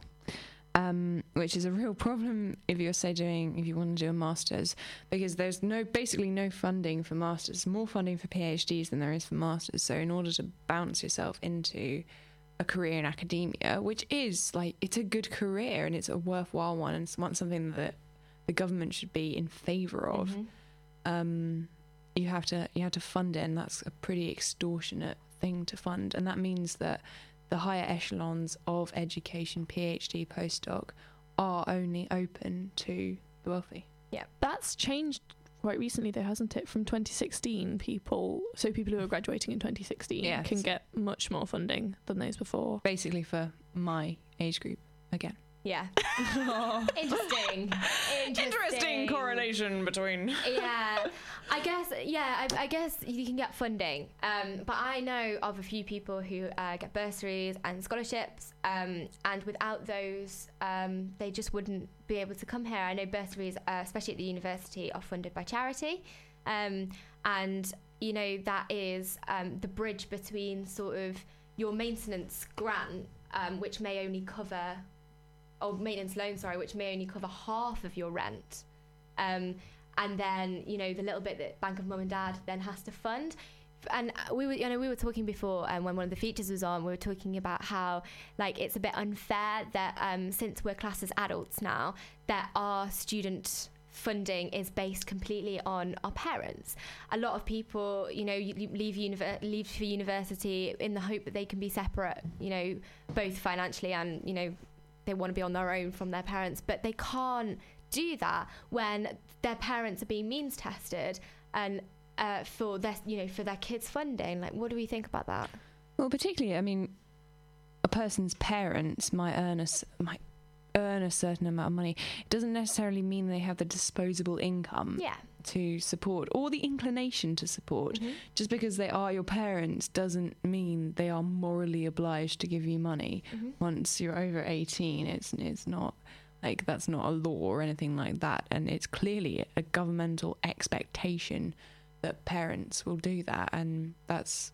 Um, which is a real problem if you're, say, doing, if you want to do a master's, because there's no, basically no funding for masters, more funding for PhDs than there is for masters. So in order to bounce yourself into a career in academia, which is like, it's a good career and it's a worthwhile one, and it's one- something that the government should be in favour of, Mhm. um, you have to, you have to fund it, and that's a pretty extortionate thing to fund. And that means that the higher echelons of education, PhD, postdoc, are only open to the wealthy. Yeah, that's changed quite recently, though, hasn't it? From twenty sixteen, people, so people who are graduating in twenty sixteen Yes. can get much more funding than those before. Basically, for my age group again. Yeah. Interesting. Interesting. Interesting correlation between. Yeah, I guess. Yeah, I, I guess you can get funding, um, but I know of a few people who uh, get bursaries and scholarships, um, and without those, um, they just wouldn't be able to come here. I know bursaries, uh, especially at the university, are funded by charity, um, and you know that is um, the bridge between sort of your maintenance grant, um, which may only cover. or maintenance loan, sorry, which may only cover half of your rent. Um, and then, you know, the little bit that Bank of Mum and Dad then has to fund. And we were, you know, we were talking before, um, when one of the features was on, we were talking about how, like, it's a bit unfair that um, since we're classed as adults now, that our student funding is based completely on our parents. A lot of people, you know, you leave univer- leave for university in the hope that they can be separate, you know, both financially and, you know, they want to be on their own from their parents, but they can't do that when their parents are being means tested and uh, for their, you know, for their kids' funding. Like, what do we think about that? Well, particularly, I mean, a person's parents might earn a s- might earn a certain amount of money. It doesn't necessarily mean they have the disposable income Yeah. to support or the inclination to support. Mhm. Just because they are your parents doesn't mean they are morally obliged to give you money. Mhm. Once you're over eighteen, it's it's not like that's not a law or anything like that, and it's clearly a governmental expectation that parents will do that, and that's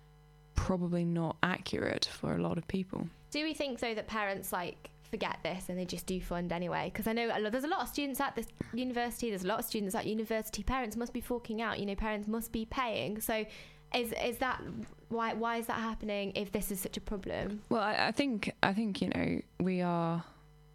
probably not accurate for a lot of people. Do we think, though, that parents, like, forget this and they just do fund anyway? Because I know a lot, there's a lot of students at this university, there's a lot of students at university, parents must be forking out, you know, parents must be paying. So is is that, why why is that happening if this is such a problem? Well, I, I think I think you know we are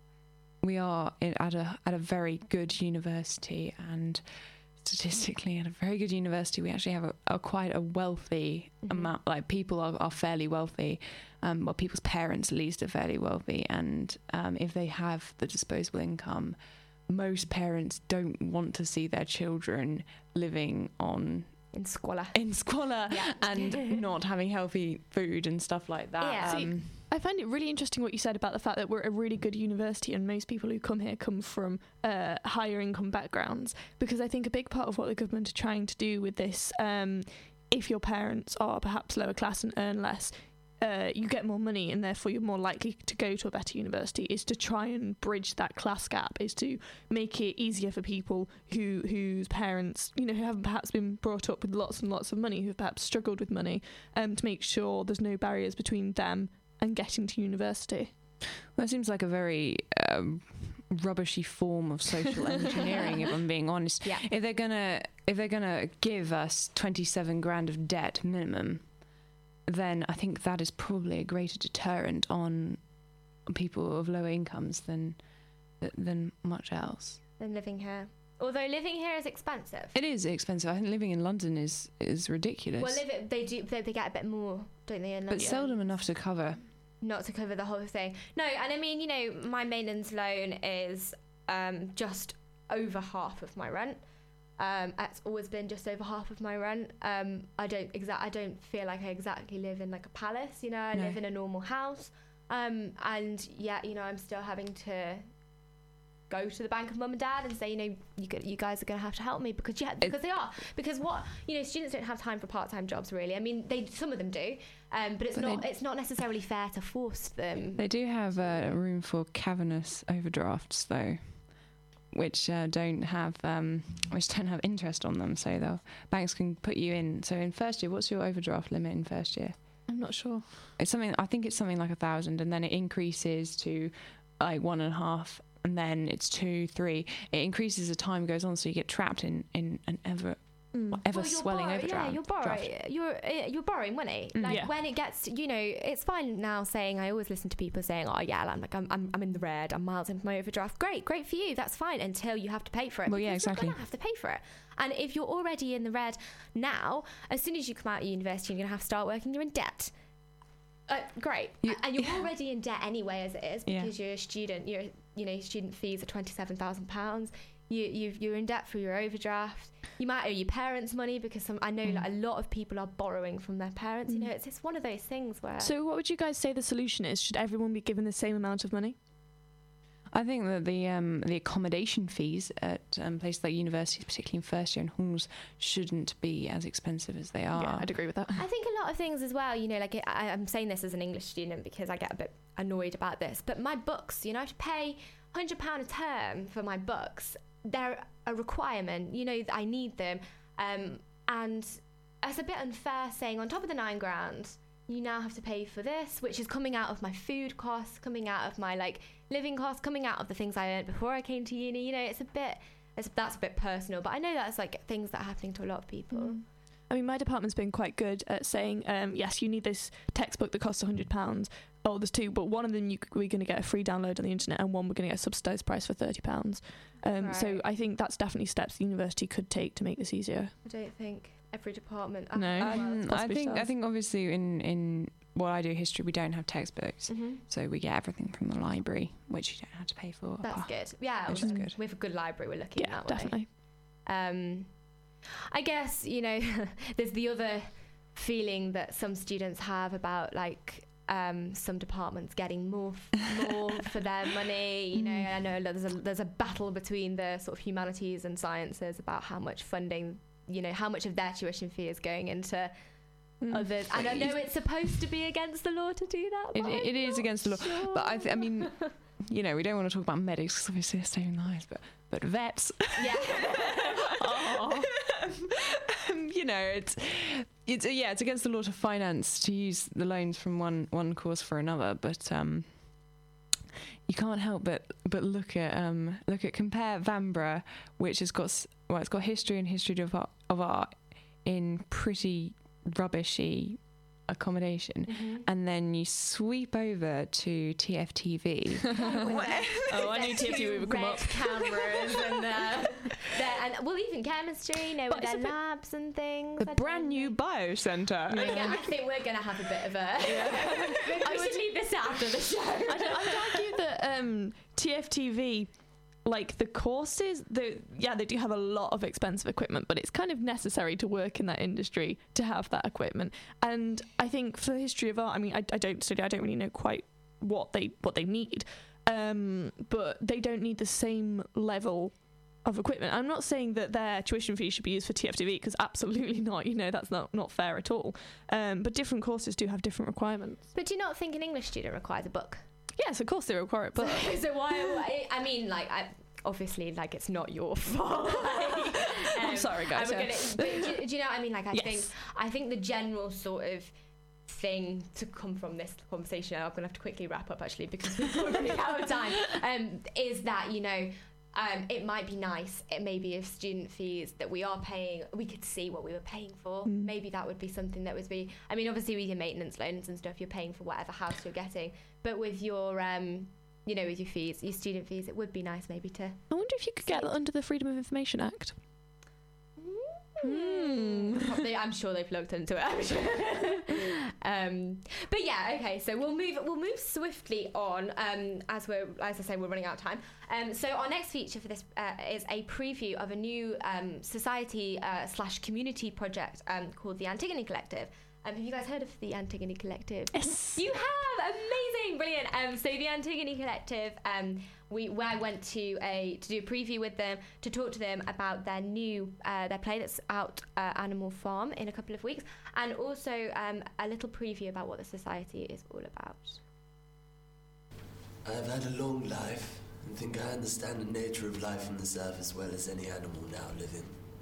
we are in, at a at a very good university, and statistically at a very good university we actually have a, a quite a wealthy Mm-hmm. amount, like people are, are fairly wealthy, um well, people's parents at least are fairly wealthy, and um if they have the disposable income, most parents don't want to see their children living on in squalor in squalor Yeah. and not having healthy food and stuff like that. Yeah. See, um, I find it really interesting what you said about the fact that we're a really good university and most people who come here come from uh, higher income backgrounds, because I think a big part of what the government are trying to do with this, um, if your parents are perhaps lower class and earn less, uh, you get more money and therefore you're more likely to go to a better university, is to try and bridge that class gap, is to make it easier for people who whose parents, you know, who haven't perhaps been brought up with lots and lots of money, who have perhaps struggled with money, um, to make sure there's no barriers between them and getting to university. Well, it seems like a very um, rubbishy form of social engineering, if I'm being honest. Yeah. If they're gonna if they're gonna give us twenty-seven grand of debt minimum, then I think that is probably a greater deterrent on people of lower incomes than than much else. Than living here. Although living here is expensive. It is expensive. I think living in London is is ridiculous. Well, live it, they do. They, they get a bit more, don't they? In but London? seldom enough to cover. Not to cover the whole thing. No, and I mean, you know, my maintenance loan is um, just over half of my rent. Um, it's always been just over half of my rent. Um, I don't exact. I don't feel like I exactly live in like a palace. You know, I No. live in a normal house. Um, and yet, you know, I'm still having to go to the bank of mum and dad and say, you know, you, could, you guys are going to have to help me because you ha- because they are because what you know students don't have time for part-time jobs really. I mean, they some of them do, um, but it's But not they- it's not necessarily fair to force them. They do have uh, room for cavernous overdrafts though, which uh, don't have um, which don't have interest on them. So the banks can put you in. So in first year, what's your overdraft limit in first year? I'm not sure. It's something. I think it's something like a thousand, and then it increases to like one and a half, and then it's two, three. It increases as time goes on, so you get trapped in in an ever Mm. ever Well, you're swelling borrow- overdraft. Yeah, you're borrowing. You're uh, you're borrowing money. Mm. Like Yeah. when it gets, to, you know, it's fine now saying. I always listen to people saying, "Oh yeah, I'm like I'm I'm, I'm in the red. I'm miles into my overdraft." Great, great for you. That's fine until you have to pay for it. Well, yeah, because exactly. You're gonna have to pay for it. And if you're already in the red now, as soon as you come out of university, you're gonna have to start working. You're in debt. Uh, great, and you're already in debt anyway, as it is, Yeah. because you're a student. You're, you know, student fees are twenty-seven thousand pounds. You, you've, you're in debt for your overdraft. You might owe your parents money because some, I know Mm. like, a lot of people are borrowing from their parents. You know, Mm. it's it's one of those things where. So, what would you guys say the solution is? Should everyone be given the same amount of money? I think that the um, the accommodation fees at um, places like universities, particularly in first year and halls, shouldn't be as expensive as they are. Yeah, I'd agree with that. I think a lot of things as well, you know, like I, I'm saying this as an English student because I get a bit annoyed about this, but my books, you know, I have to pay one hundred pounds a term for my books. They're a requirement, you know, I need them. Um, and it's a bit unfair saying on top of the nine grand, you now have to pay for this, which is coming out of my food costs, coming out of my like living costs, coming out of the things I earned before I came to uni. You know, it's a bit, it's, that's a bit personal, but I know that's like things that are happening to a lot of people. Mm. I mean, my department's been quite good at saying, um, yes, you need this textbook that costs one hundred pounds. Oh, there's two, but one of them you, we're going to get a free download on the internet, and one we're going to get a subsidised price for thirty pounds. Um, So Right. I think that's definitely steps the university could take to make this easier. I don't think every department. No. Um, I Possibly think I does. think obviously in in what I do history, we don't have textbooks, Mhm. so we get everything from the library, which you don't have to pay for. That's Ah, good. Yeah, which is good. with a good library, we're looking Yeah, that way. definitely. Um, I guess you know, there's the other feeling that some students have about like um, some departments getting more f- more for their money. You know, Mm. I know there's a there's a battle between the sort of humanities and sciences about how much funding, you know, how much of their tuition fee is going into. Mm. Others, and I know it's supposed to be against the law to do that. It, but it I'm is not against the law, sure. but I, th- I mean, you know, we don't want to talk about medics because obviously they're saving lives, but but vets, Yeah. um, you know, it's it's uh, yeah, it's against the law to finance to use the loans from one one course for another, but um, you can't help but but look at um look at compare Vanbrugh, which has got s- well, it's got history and history of art, of art in pretty rubbishy accommodation, Mhm. and then you sweep over to T F T V. Oh, I knew T F T V would come red up. cameras and uh, their- and well, even chemistry, you know, with But it's their a bit- labs and things. The brand new biocentre. We're gonna- I think we're gonna have a bit of a. Maybe we should leave this out after the show. I, don't, I would argue that um, T F T V, like the courses, the yeah, they do have a lot of expensive equipment, but it's kind of necessary to work in that industry to have that equipment. And I think for the history of art, I mean, I, I don't study, I don't really know quite what they what they need, um, but they don't need the same level of equipment. I'm not saying that their tuition fee should be used for T F T V, because absolutely not. You know, that's not not fair at all. Um, but different courses do have different requirements. But do you not think an English student requires a book? Yes, of course they require it, but So, so why, why? I mean, like, I, obviously, like, it's not your fault. Like, I'm sorry, guys, and we're yeah. gonna, but do, do you know what I mean? Like, I Yes. think, I think the general sort of thing to come from this conversation, I'm gonna have to quickly wrap up actually because we're running out of time. Um, is that you know. Um, it might be nice, it maybe if student fees that we are paying, we could see what we were paying for. Mm. Maybe that would be something that was be. I mean, obviously with your maintenance loans and stuff, you're paying for whatever house you're getting. But with your, um, you know, with your fees, your student fees, it would be nice maybe to. I wonder if you could get that under the Freedom of Information Act. Hmm. They, I'm sure they've looked into it. I'm sure. um, but yeah, okay. So we'll move. We'll move swiftly on. Um, as we're, as I say, we're running out of time. Um, so our next feature for this uh, is a preview of a new um, society uh, slash community project um, called the Antigone Collective. Um, have you guys heard of the Antigone Collective? Yes. You have. Amazing, brilliant. Um, so the Antigone Collective, um, we where I went to a to do a preview with them to talk to them about their new uh, their play that's out uh, Animal Farm in a couple of weeks, and also um, a little preview about what the society is all about. I have had a long life and think I understand the nature of life on this earth as well as any animal now living.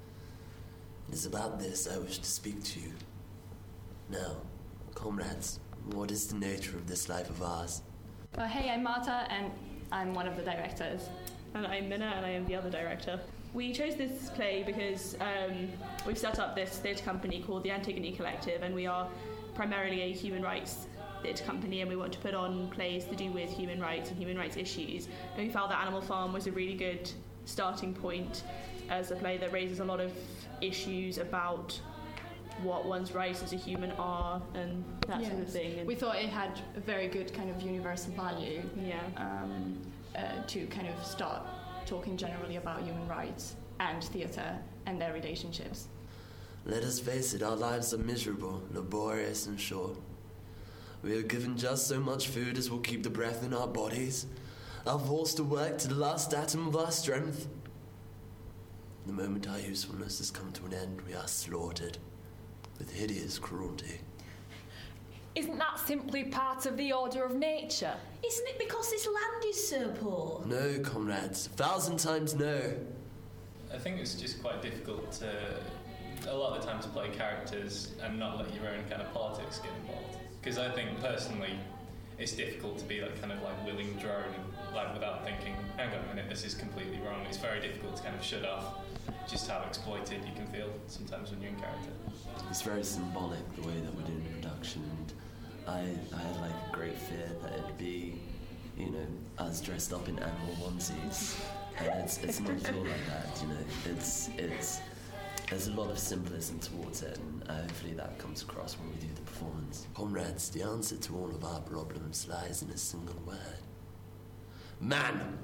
It is about this I wish to speak to you. Now, comrades, what is the nature of this life of ours? Uh, hey, I'm Marta, and I'm one of the directors. And I'm Minna, and I am the other director. We chose this play because um, we've set up this theatre company called the Antigone Collective, and we are primarily a human rights theatre company, and we want to put on plays to do with human rights and human rights issues. And we felt that Animal Farm was a really good starting point as a play that raises a lot of issues about what one's rights as a human are and that yes. sort of thing. And we thought it had a very good kind of universal value yeah. um, uh, to kind of start talking generally about human rights and theatre and their relationships. Let us face it, our lives are miserable, laborious and short. We are given just so much food as will keep the breath in our bodies, are forced to work to the last atom of our strength. The moment our usefulness has come to an end, we are slaughtered with hideous cruelty. Isn't that simply part of the order of nature? Isn't it because this land is so poor? No, comrades, a thousand times no. I think it's just quite difficult to, a lot of the time, to play characters and not let your own kind of politics get involved. Because I think, personally, it's difficult to be that kind of like willing drone, like without thinking, hang on a minute, this is completely wrong. It's very difficult to kind of shut off just how exploited you can feel sometimes when you're in character. It's very symbolic, the way that we're doing the production, and I, I had like a great fear that it'd be, you know, us dressed up in animal onesies, and it's it's not at all like that, you know. It's it's there's a lot of symbolism towards it, and uh, hopefully that comes across when we do the performance. Comrades, the answer to all of our problems lies in a single word: man.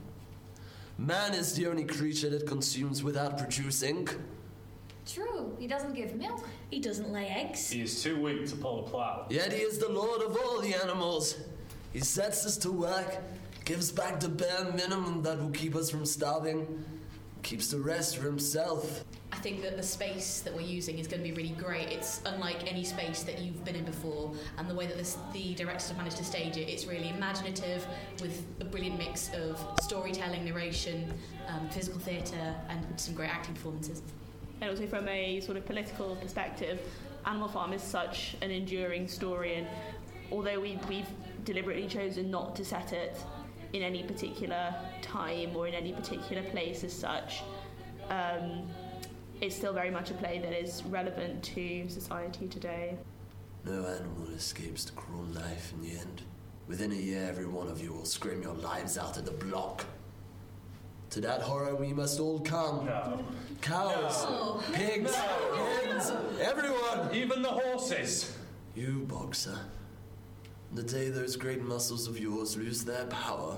Man is the only creature that consumes without producing. True, he doesn't give milk. He doesn't lay eggs. He is too weak to pull a plough. Yet he is the lord of all the animals. He sets us to work, gives back the bare minimum that will keep us from starving, keeps the rest for himself. I think that the space that we're using is going to be really great. It's unlike any space that you've been in before, and the way that this, the directors have managed to stage it, it's really imaginative with a brilliant mix of storytelling, narration, um, physical theatre, and some great acting performances. And also from a sort of political perspective, Animal Farm is such an enduring story, and although we, we've deliberately chosen not to set it in any particular time or in any particular place as such, um, it's still very much a play that is relevant to society today. No animal escapes the cruel knife in the end. Within a year, every one of you will scream your lives out of the block. To that horror we must all come. No. Cows, No. pigs, No. hens, everyone. Even the horses. You, boxer. The day those great muscles of yours lose their power,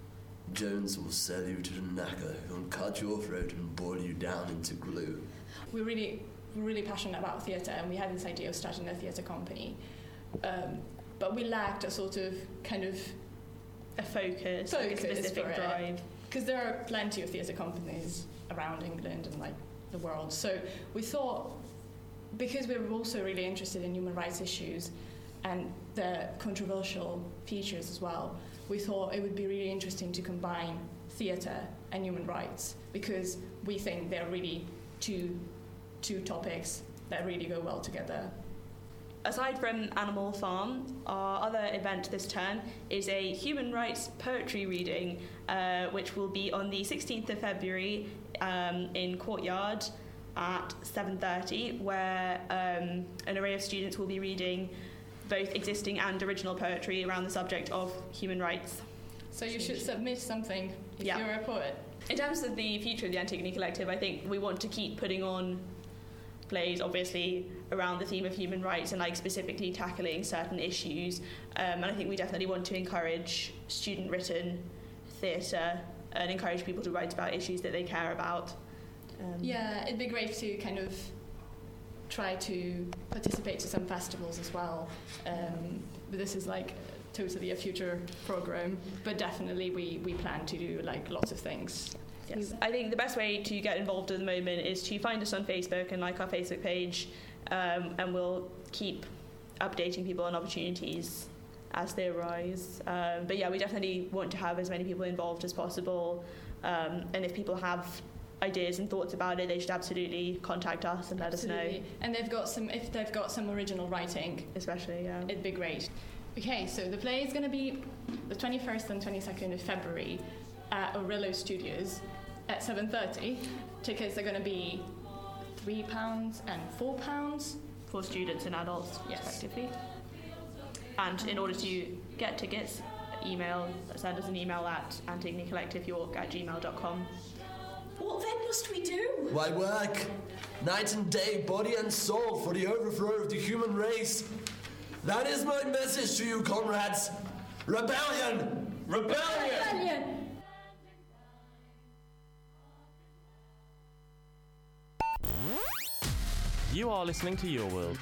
Jones will sell you to the knacker who'll cut your throat and boil you down into glue. We're really, we're really passionate about theatre, and we had this idea of starting a theatre company, um, but we lacked a sort of kind of a focus, focus like a specific for drive. Because there are plenty of theatre companies around England and like the world. So we thought, because we were also really interested in human rights issues and the controversial features as well, we thought it would be really interesting to combine theatre and human rights, because we think they're really two two topics that really go well together. Aside from Animal Farm, our other event this term is a human rights poetry reading, uh, which will be on the sixteenth of February um, in Courtyard at seven thirty, where um, an array of students will be reading both existing and original poetry around the subject of human rights. So you should submit something if Yeah. you're a poet. In terms of the future of the Antigone Collective, I think we want to keep putting on plays, obviously, around the theme of human rights and like specifically tackling certain issues. Um, and I think we definitely want to encourage student-written theatre and encourage people to write about issues that they care about. Um, Yeah, it'd be great to kind of try to participate to some festivals as well. Um, but this is like totally a future program, but definitely we, we plan to do like lots of things. Yes. I think the best way to get involved at the moment is to find us on Facebook and like our Facebook page, um, and we'll keep updating people on opportunities as they arise. Um, but yeah, we definitely want to have as many people involved as possible. Um, and if people have ideas and thoughts about it, they should absolutely contact us and let Absolutely. us know. And they've got some, if they've got some original writing, especially, yeah, it'd be great. Okay, so the play is going to be the twenty-first and twenty-second of February at Orillo Studios at seven thirty. Tickets are going to be three pounds and four pounds for students and adults, yes, respectively. And in order to get tickets, email send us an email at Antigone Collective York at gmail dot com. What then must we do? Why work? Night and day, body and soul, for the overthrow of the human race. That is my message to you, comrades. Rebellion! Rebellion! Rebellion! You are listening to Your World.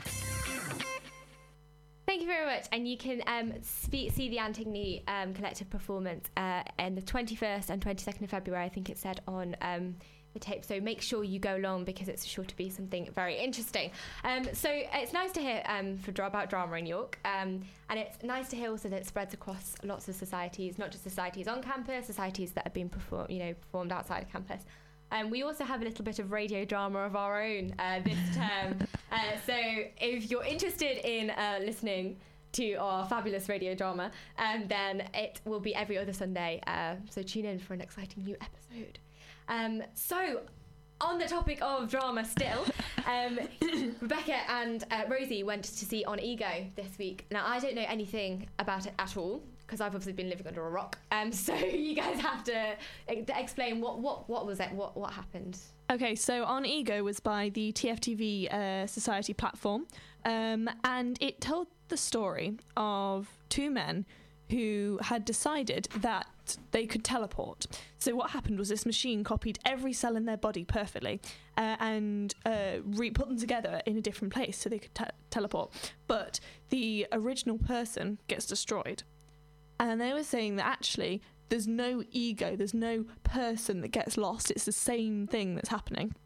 Thank you very much. And you can um, spe- see the Antigone um, Collective performance uh, in the twenty-first and twenty-second of February, I think it said on um, the tape. So make sure you go along because it's sure to be something very interesting. Um, so it's nice to hear um, for about drama in York. Um, and it's nice to hear also that it spreads across lots of societies, not just societies on campus, societies that have been perform- you know, performed outside of campus. Um, we also have a little bit of radio drama of our own uh, this term. uh, so if you're interested in uh, listening to our fabulous radio drama, um, then it will be every other Sunday. Uh, so tune in for an exciting new episode. Um, so on the topic of drama still, um, Rebecca and uh, Rosie went to see On Ego this week. Now, I don't know anything about it at all, because I've obviously been living under a rock. Um, so you guys have to e- explain what, what, what was it, what, what happened. Okay, so On Ego was by the T F T V uh, Society platform, um, and it told the story of two men who had decided that they could teleport. So what happened was this machine copied every cell in their body perfectly uh, and uh, re- put them together in a different place so they could te- teleport. But the original person gets destroyed. And they were saying that actually there's no ego, there's no person that gets lost. It's the same thing that's happening.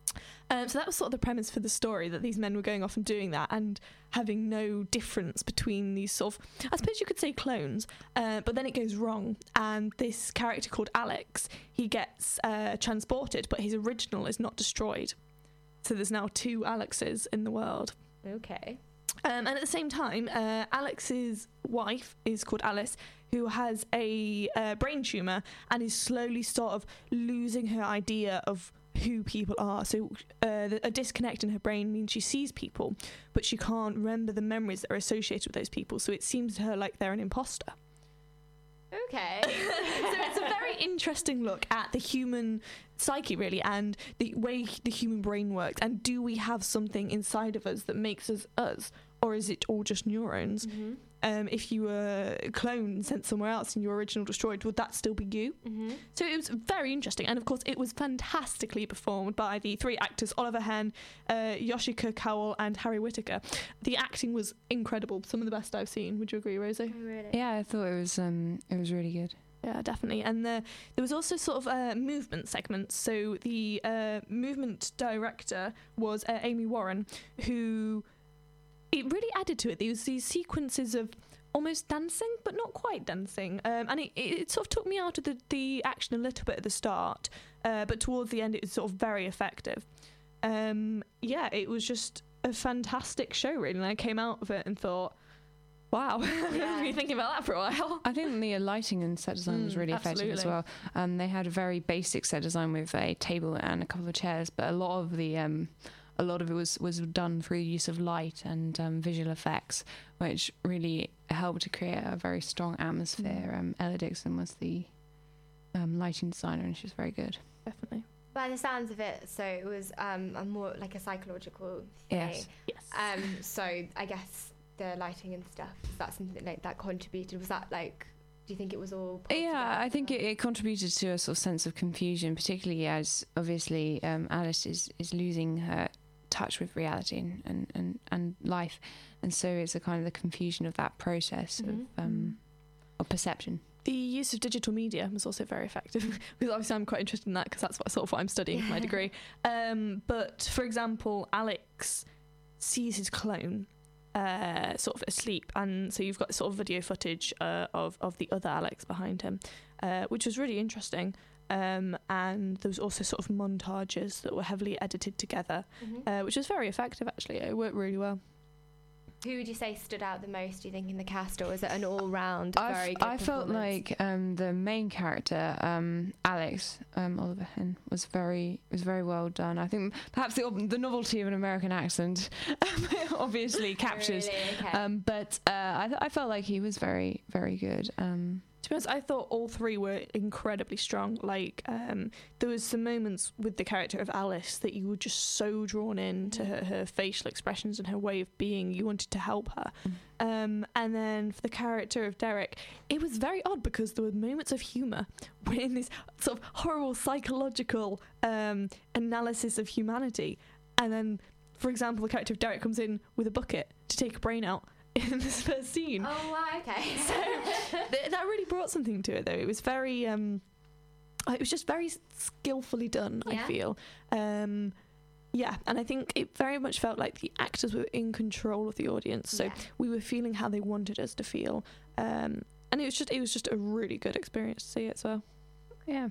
Um, so that was sort of the premise for the story, that these men were going off and doing that and having no difference between these sort of, I suppose you could say clones, uh, but then it goes wrong. And this character called Alex, he gets uh, transported, but his original is not destroyed. So there's now two Alexes in the world. Okay. Um, and at the same time, uh, Alex's wife is called Alice, who has a uh, brain tumour and is slowly sort of losing her idea of who people are. So uh, the, a disconnect in her brain means she sees people, but she can't remember the memories that are associated with those people. So it seems to her like they're an imposter. Okay. So it's a very interesting look at the human psyche, really, and the way the human brain works. And do we have something inside of us that makes us us, or is it all just neurons? Mm-hmm. Um, if you were cloned and sent somewhere else and your original destroyed, would that still be you? Mm-hmm. So it was very interesting. And of course, it was fantastically performed by the three actors, Oliver Henn, uh, Yoshika Cowell and Harry Whittaker. The acting was incredible. Some of the best I've seen. Would you agree, Rosie? Oh, really? Yeah, I thought it was um, it was really good. Yeah, definitely. And the, there was also sort of uh, movement segments. So the uh, movement director was uh, Amy Warren, who... it really added to it. There was these sequences of almost dancing, but not quite dancing. Um, and it, it, it sort of took me out of the, the action a little bit at the start. Uh, but towards the end, it was sort of very effective. Um, yeah, it was just a fantastic show, really. And I came out of it and thought, wow, I've been thinking about that for a while. I think the lighting and set design was Mm, really effective as absolutely. well. Um, they had a very basic set design with a table and a couple of chairs, but a lot of the... Um, A lot of it was, was done through the use of light and um, visual effects, which really helped to create a very strong atmosphere. Mm. Um, Ella Dixon was the um, lighting designer, and she was very good. Definitely. By the sounds of it, so it was um, a more like a psychological thing. Yes. Yes. Um, so I guess the lighting and stuff, is that something like that contributed? Was that like, do you think it was all positive? Yeah, I think it, it contributed to a sort of sense of confusion, particularly as obviously um, Alice is, is losing her touch with reality and, and, and, and life, and so it's a kind of the confusion of that process Mhm. of um, of perception. The use of digital media was also very effective because obviously I'm quite interested in that because that's what, sort of what I'm studying for my degree. Um, but for example, Alex sees his clone uh, sort of asleep, and so you've got sort of video footage uh, of of the other Alex behind him, uh, which was really interesting. Um, and there was also sort of montages that were heavily edited together, Mhm. uh, which was very effective actually. It worked really well. Who would you say stood out the most, do you think, in the cast, or was it an all-round I very f- good I felt performance? like um, the main character, um, Alex um, Oliver Hen, was very was very well done. I think perhaps the the novelty of an American accent obviously captures, Really? Okay. um, but uh, I th- I felt like he was very very good. Um, To be honest, I thought all three were incredibly strong. Like, um, there was some moments with the character of Alice that you were just so drawn in to her, her facial expressions and her way of being. You wanted to help her. Um, and then for the character of Derek, it was very odd because there were moments of humour in this sort of horrible psychological um, analysis of humanity. And then, for example, the character of Derek comes in with a bucket to take a brain out in this first scene. Oh, wow, okay. So th- that really brought something to it, though. It was very, um, it was just very skillfully done, Yeah. I feel. Um, yeah, and I think it very much felt like the actors were in control of the audience, so Yeah. we were feeling how they wanted us to feel, um, and it was just, it was just a really good experience to see it. So, yeah.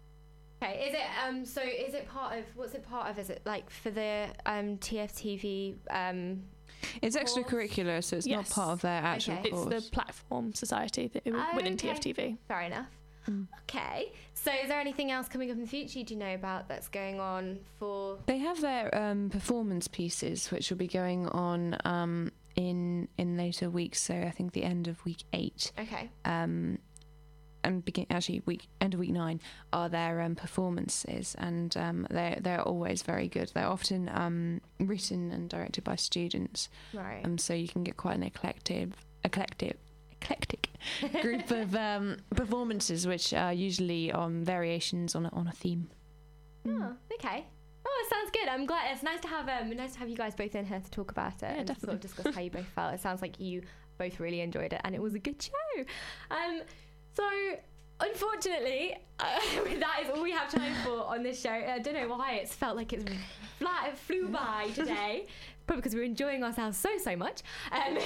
Okay, is it um so is it part of what's it part of? Is it like for the um T F T V um It's course? extracurricular, so it's not Yes. part of their actual Okay. it's course. the platform society that, within Okay. T F T V. Fair enough. Okay, so is there anything else coming up in the future do you know about that's going on for? They have their um, performance pieces, which will be going on um, in in later weeks. So I think the end of week eight. Okay. Um, and begin actually week end of week nine are their um, performances, and um, they they're always very good. They're often um, written and directed by students, Right. Um, so you can get quite an eclectic, eclectic, eclectic group of um, performances, which are usually on variations on a, on a theme. Oh, okay. Oh, it sounds good. I'm glad. It's nice to have um, nice to have you guys both in here to talk about it and definitely. sort of discuss how you both felt. It sounds like you both really enjoyed it, and it was a good show. Um, so unfortunately, uh, that is all we have time for on this show. I don't know why it's felt like it's flat. It flew by today, probably because we were enjoying ourselves so so much. Um,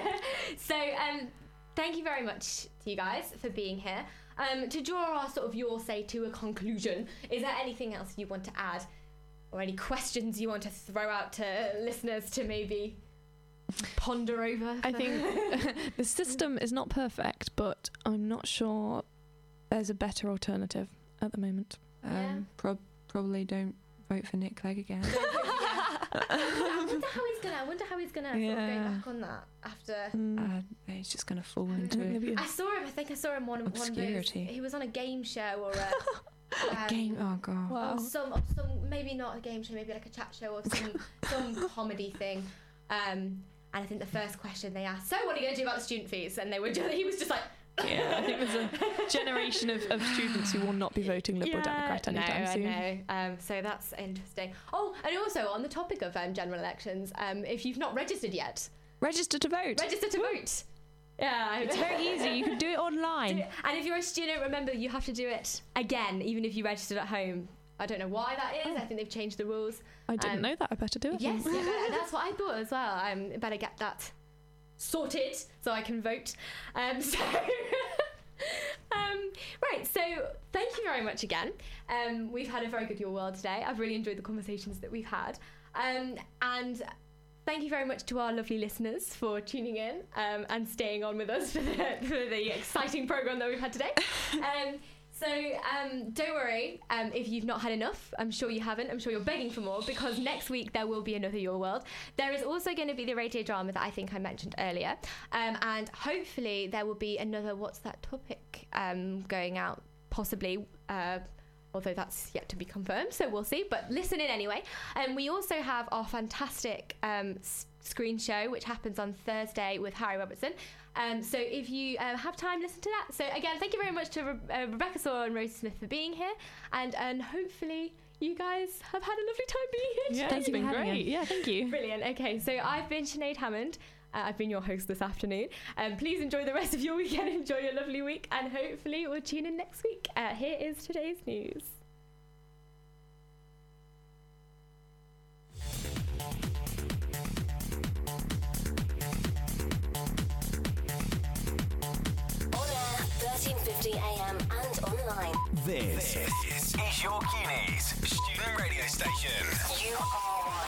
so um, thank you very much to you guys for being here. Um, to draw our sort of your say to a conclusion, is there anything else you want to add? Or any questions you want to throw out to listeners to maybe ponder over? I think the system is not perfect, but I'm not sure there's a better alternative at the moment. Um, prob- probably don't vote for Nick Clegg again. I wonder how he's gonna. I wonder how he's gonna sort of go Yeah. back on that after. uh, he's just going to fall into it. I saw him. I think I saw him on one of those. Obscurity. He was on a game show or a. Um, Game. Oh god. Or some, or some, maybe not a game show, maybe like a chat show or some, some comedy thing. Um, and I think the first question they asked, so what are you going to do about the student fees? And they were just, he was just like, Yeah, I think there's a generation of, of students who will not be voting Liberal Democrat anytime no, soon. I know. Um, so that's interesting. Oh, and also on the topic of um, general elections, um, if you've not registered yet, register to vote. Register to vote. Yeah, It's very easy. You can do it online. Do it. And if you're a student, remember you have to do it again, even if you registered at home. I don't know why that is. I think they've changed the rules. I didn't Um, know that. I better do it. Yes, yeah, that's what I thought as well. I um, better get that sorted so I can vote. Um, so, um, right. So, thank you very much again. Um, we've had a very good Your World today. I've really enjoyed the conversations that we've had, um, and thank you very much to our lovely listeners for tuning in um, and staying on with us for the, for the exciting program that we've had today. Um, So um, don't worry um, if you've not had enough. I'm sure you haven't. I'm sure you're begging for more, because next week there will be another Your World. There is also going to be the radio drama that I think I mentioned earlier. Um, and hopefully there will be another What's That Topic um, going out, possibly. Uh, although that's yet to be confirmed, so we'll see. But listen in anyway. And we also have our fantastic um, s- screen show, which happens on Thursday with Harry Robertson. Um, so if you uh, have time, listen to that. So again, thank you very much to Re- uh, Rebecca Sawyer and Rosie Smith for being here, and and hopefully you guys have had a lovely time being here. Yeah, today. it's been great. Yeah, thank you. Brilliant. Okay, so I've been Sinead Hammond. Uh, I've been your host this afternoon. Um, please enjoy the rest of your weekend. Enjoy your lovely week, and hopefully we'll tune in next week. Uh, here is today's news. thirteen fifty a m and online. This, this is York Uni's student radio station. U R Y.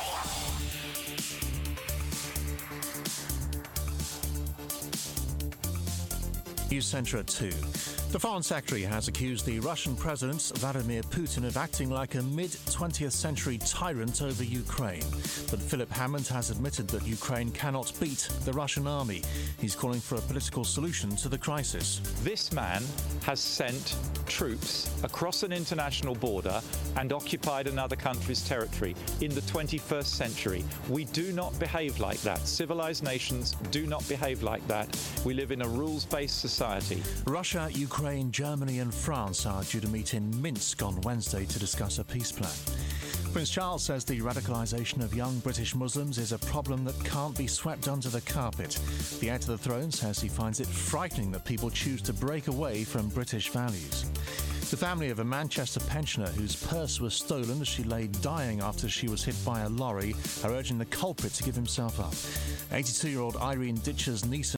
News Centre at two. The Foreign Secretary has accused the Russian President Vladimir Putin of acting like a mid-twentieth century tyrant over Ukraine. But Philip Hammond has admitted that Ukraine cannot beat the Russian army. He's calling for a political solution to the crisis. This man has sent troops across an international border and occupied another country's territory in the twenty-first century. We do not behave like that. Civilized nations do not behave like that. We live in a rules-based society. Russia, Ukraine, Germany and France are due to meet in Minsk on Wednesday to discuss a peace plan. Prince Charles says the radicalisation of young British Muslims is a problem that can't be swept under the carpet. The heir to the throne says he finds it frightening that people choose to break away from British values. The family of a Manchester pensioner whose purse was stolen as she lay dying after she was hit by a lorry are urging the culprit to give himself up. eighty-two-year-old Irene Ditcher's niece